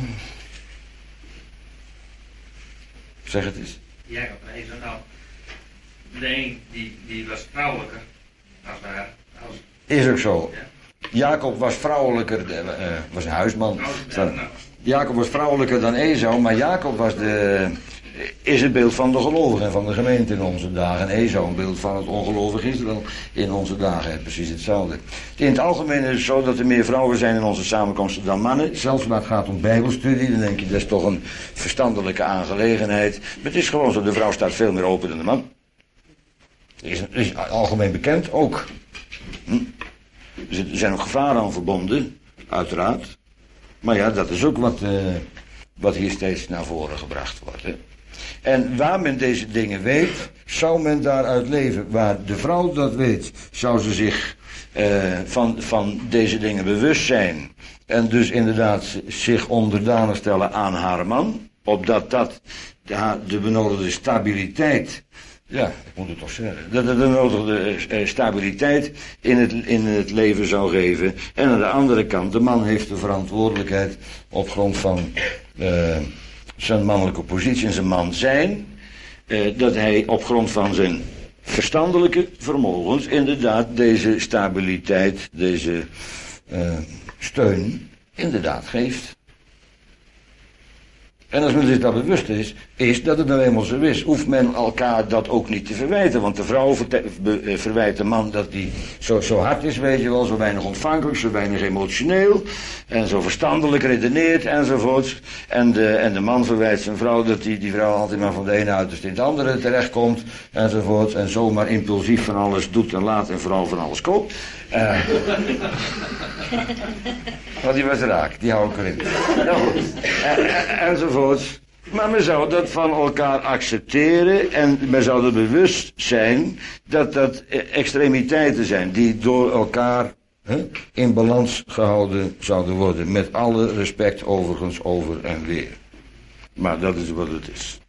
F: zeg het eens.
H: Jacob en Esau, nou, de een die, die was vrouwelijker als daar. Als,
F: Is ook zo.
H: ja.
F: Jacob was vrouwelijker, uh, was een huisman.
H: Nou,
F: Staat-
H: nou,
F: Jacob was vrouwelijker dan Esau, maar Jacob was de, is het beeld van de gelovigen en van de gemeente in onze dagen. En Esau een beeld van het ongelovig Israël in onze dagen. Precies hetzelfde. In het algemeen is het zo dat er meer vrouwen zijn in onze samenkomsten dan mannen. Zelfs waar het gaat om bijbelstudie, dan denk je dat is toch een verstandelijke aangelegenheid. Maar het is gewoon zo, de vrouw staat veel meer open dan de man. Dat is, is algemeen bekend ook. Hm? Er zijn ook gevaren aan verbonden, uiteraard. Maar ja, dat is ook wat, uh, wat hier steeds naar voren gebracht wordt. Hè. En waar men deze dingen weet, zou men daaruit leven. Waar de vrouw dat weet, zou ze zich uh, van, van deze dingen bewust zijn. En dus inderdaad zich onderdanig stellen aan haar man. Opdat dat de, de benodigde stabiliteit... Ja, ik moet het toch zeggen. Dat het de nodige uh, stabiliteit in het, in het leven zou geven. En aan de andere kant, de man heeft de verantwoordelijkheid op grond van uh, zijn mannelijke positie en zijn man zijn. Uh, dat hij op grond van zijn verstandelijke vermogens inderdaad deze stabiliteit, deze uh, steun inderdaad geeft. En als men zich dat bewust is, is dat het nou eenmaal zo is. Hoeft men elkaar dat ook niet te verwijten. Want de vrouw verwijt de man dat hij zo, zo hard is, weet je wel. Zo weinig ontvankelijk, zo weinig emotioneel. En zo verstandelijk redeneert enzovoort. En de, en de man verwijt zijn vrouw dat die, die vrouw altijd maar van de ene uiterste in het andere terechtkomt. Enzovoort. En zomaar impulsief van alles doet en laat en vooral van alles koopt. Uh, Want die was raak, die hou ik erin. Nou goed, en, enzovoort. Maar men zou dat van elkaar accepteren en men zou er bewust zijn dat dat extremiteiten zijn die door elkaar hè, in balans gehouden zouden worden. Met alle respect overigens over en weer. Maar dat is wat het is.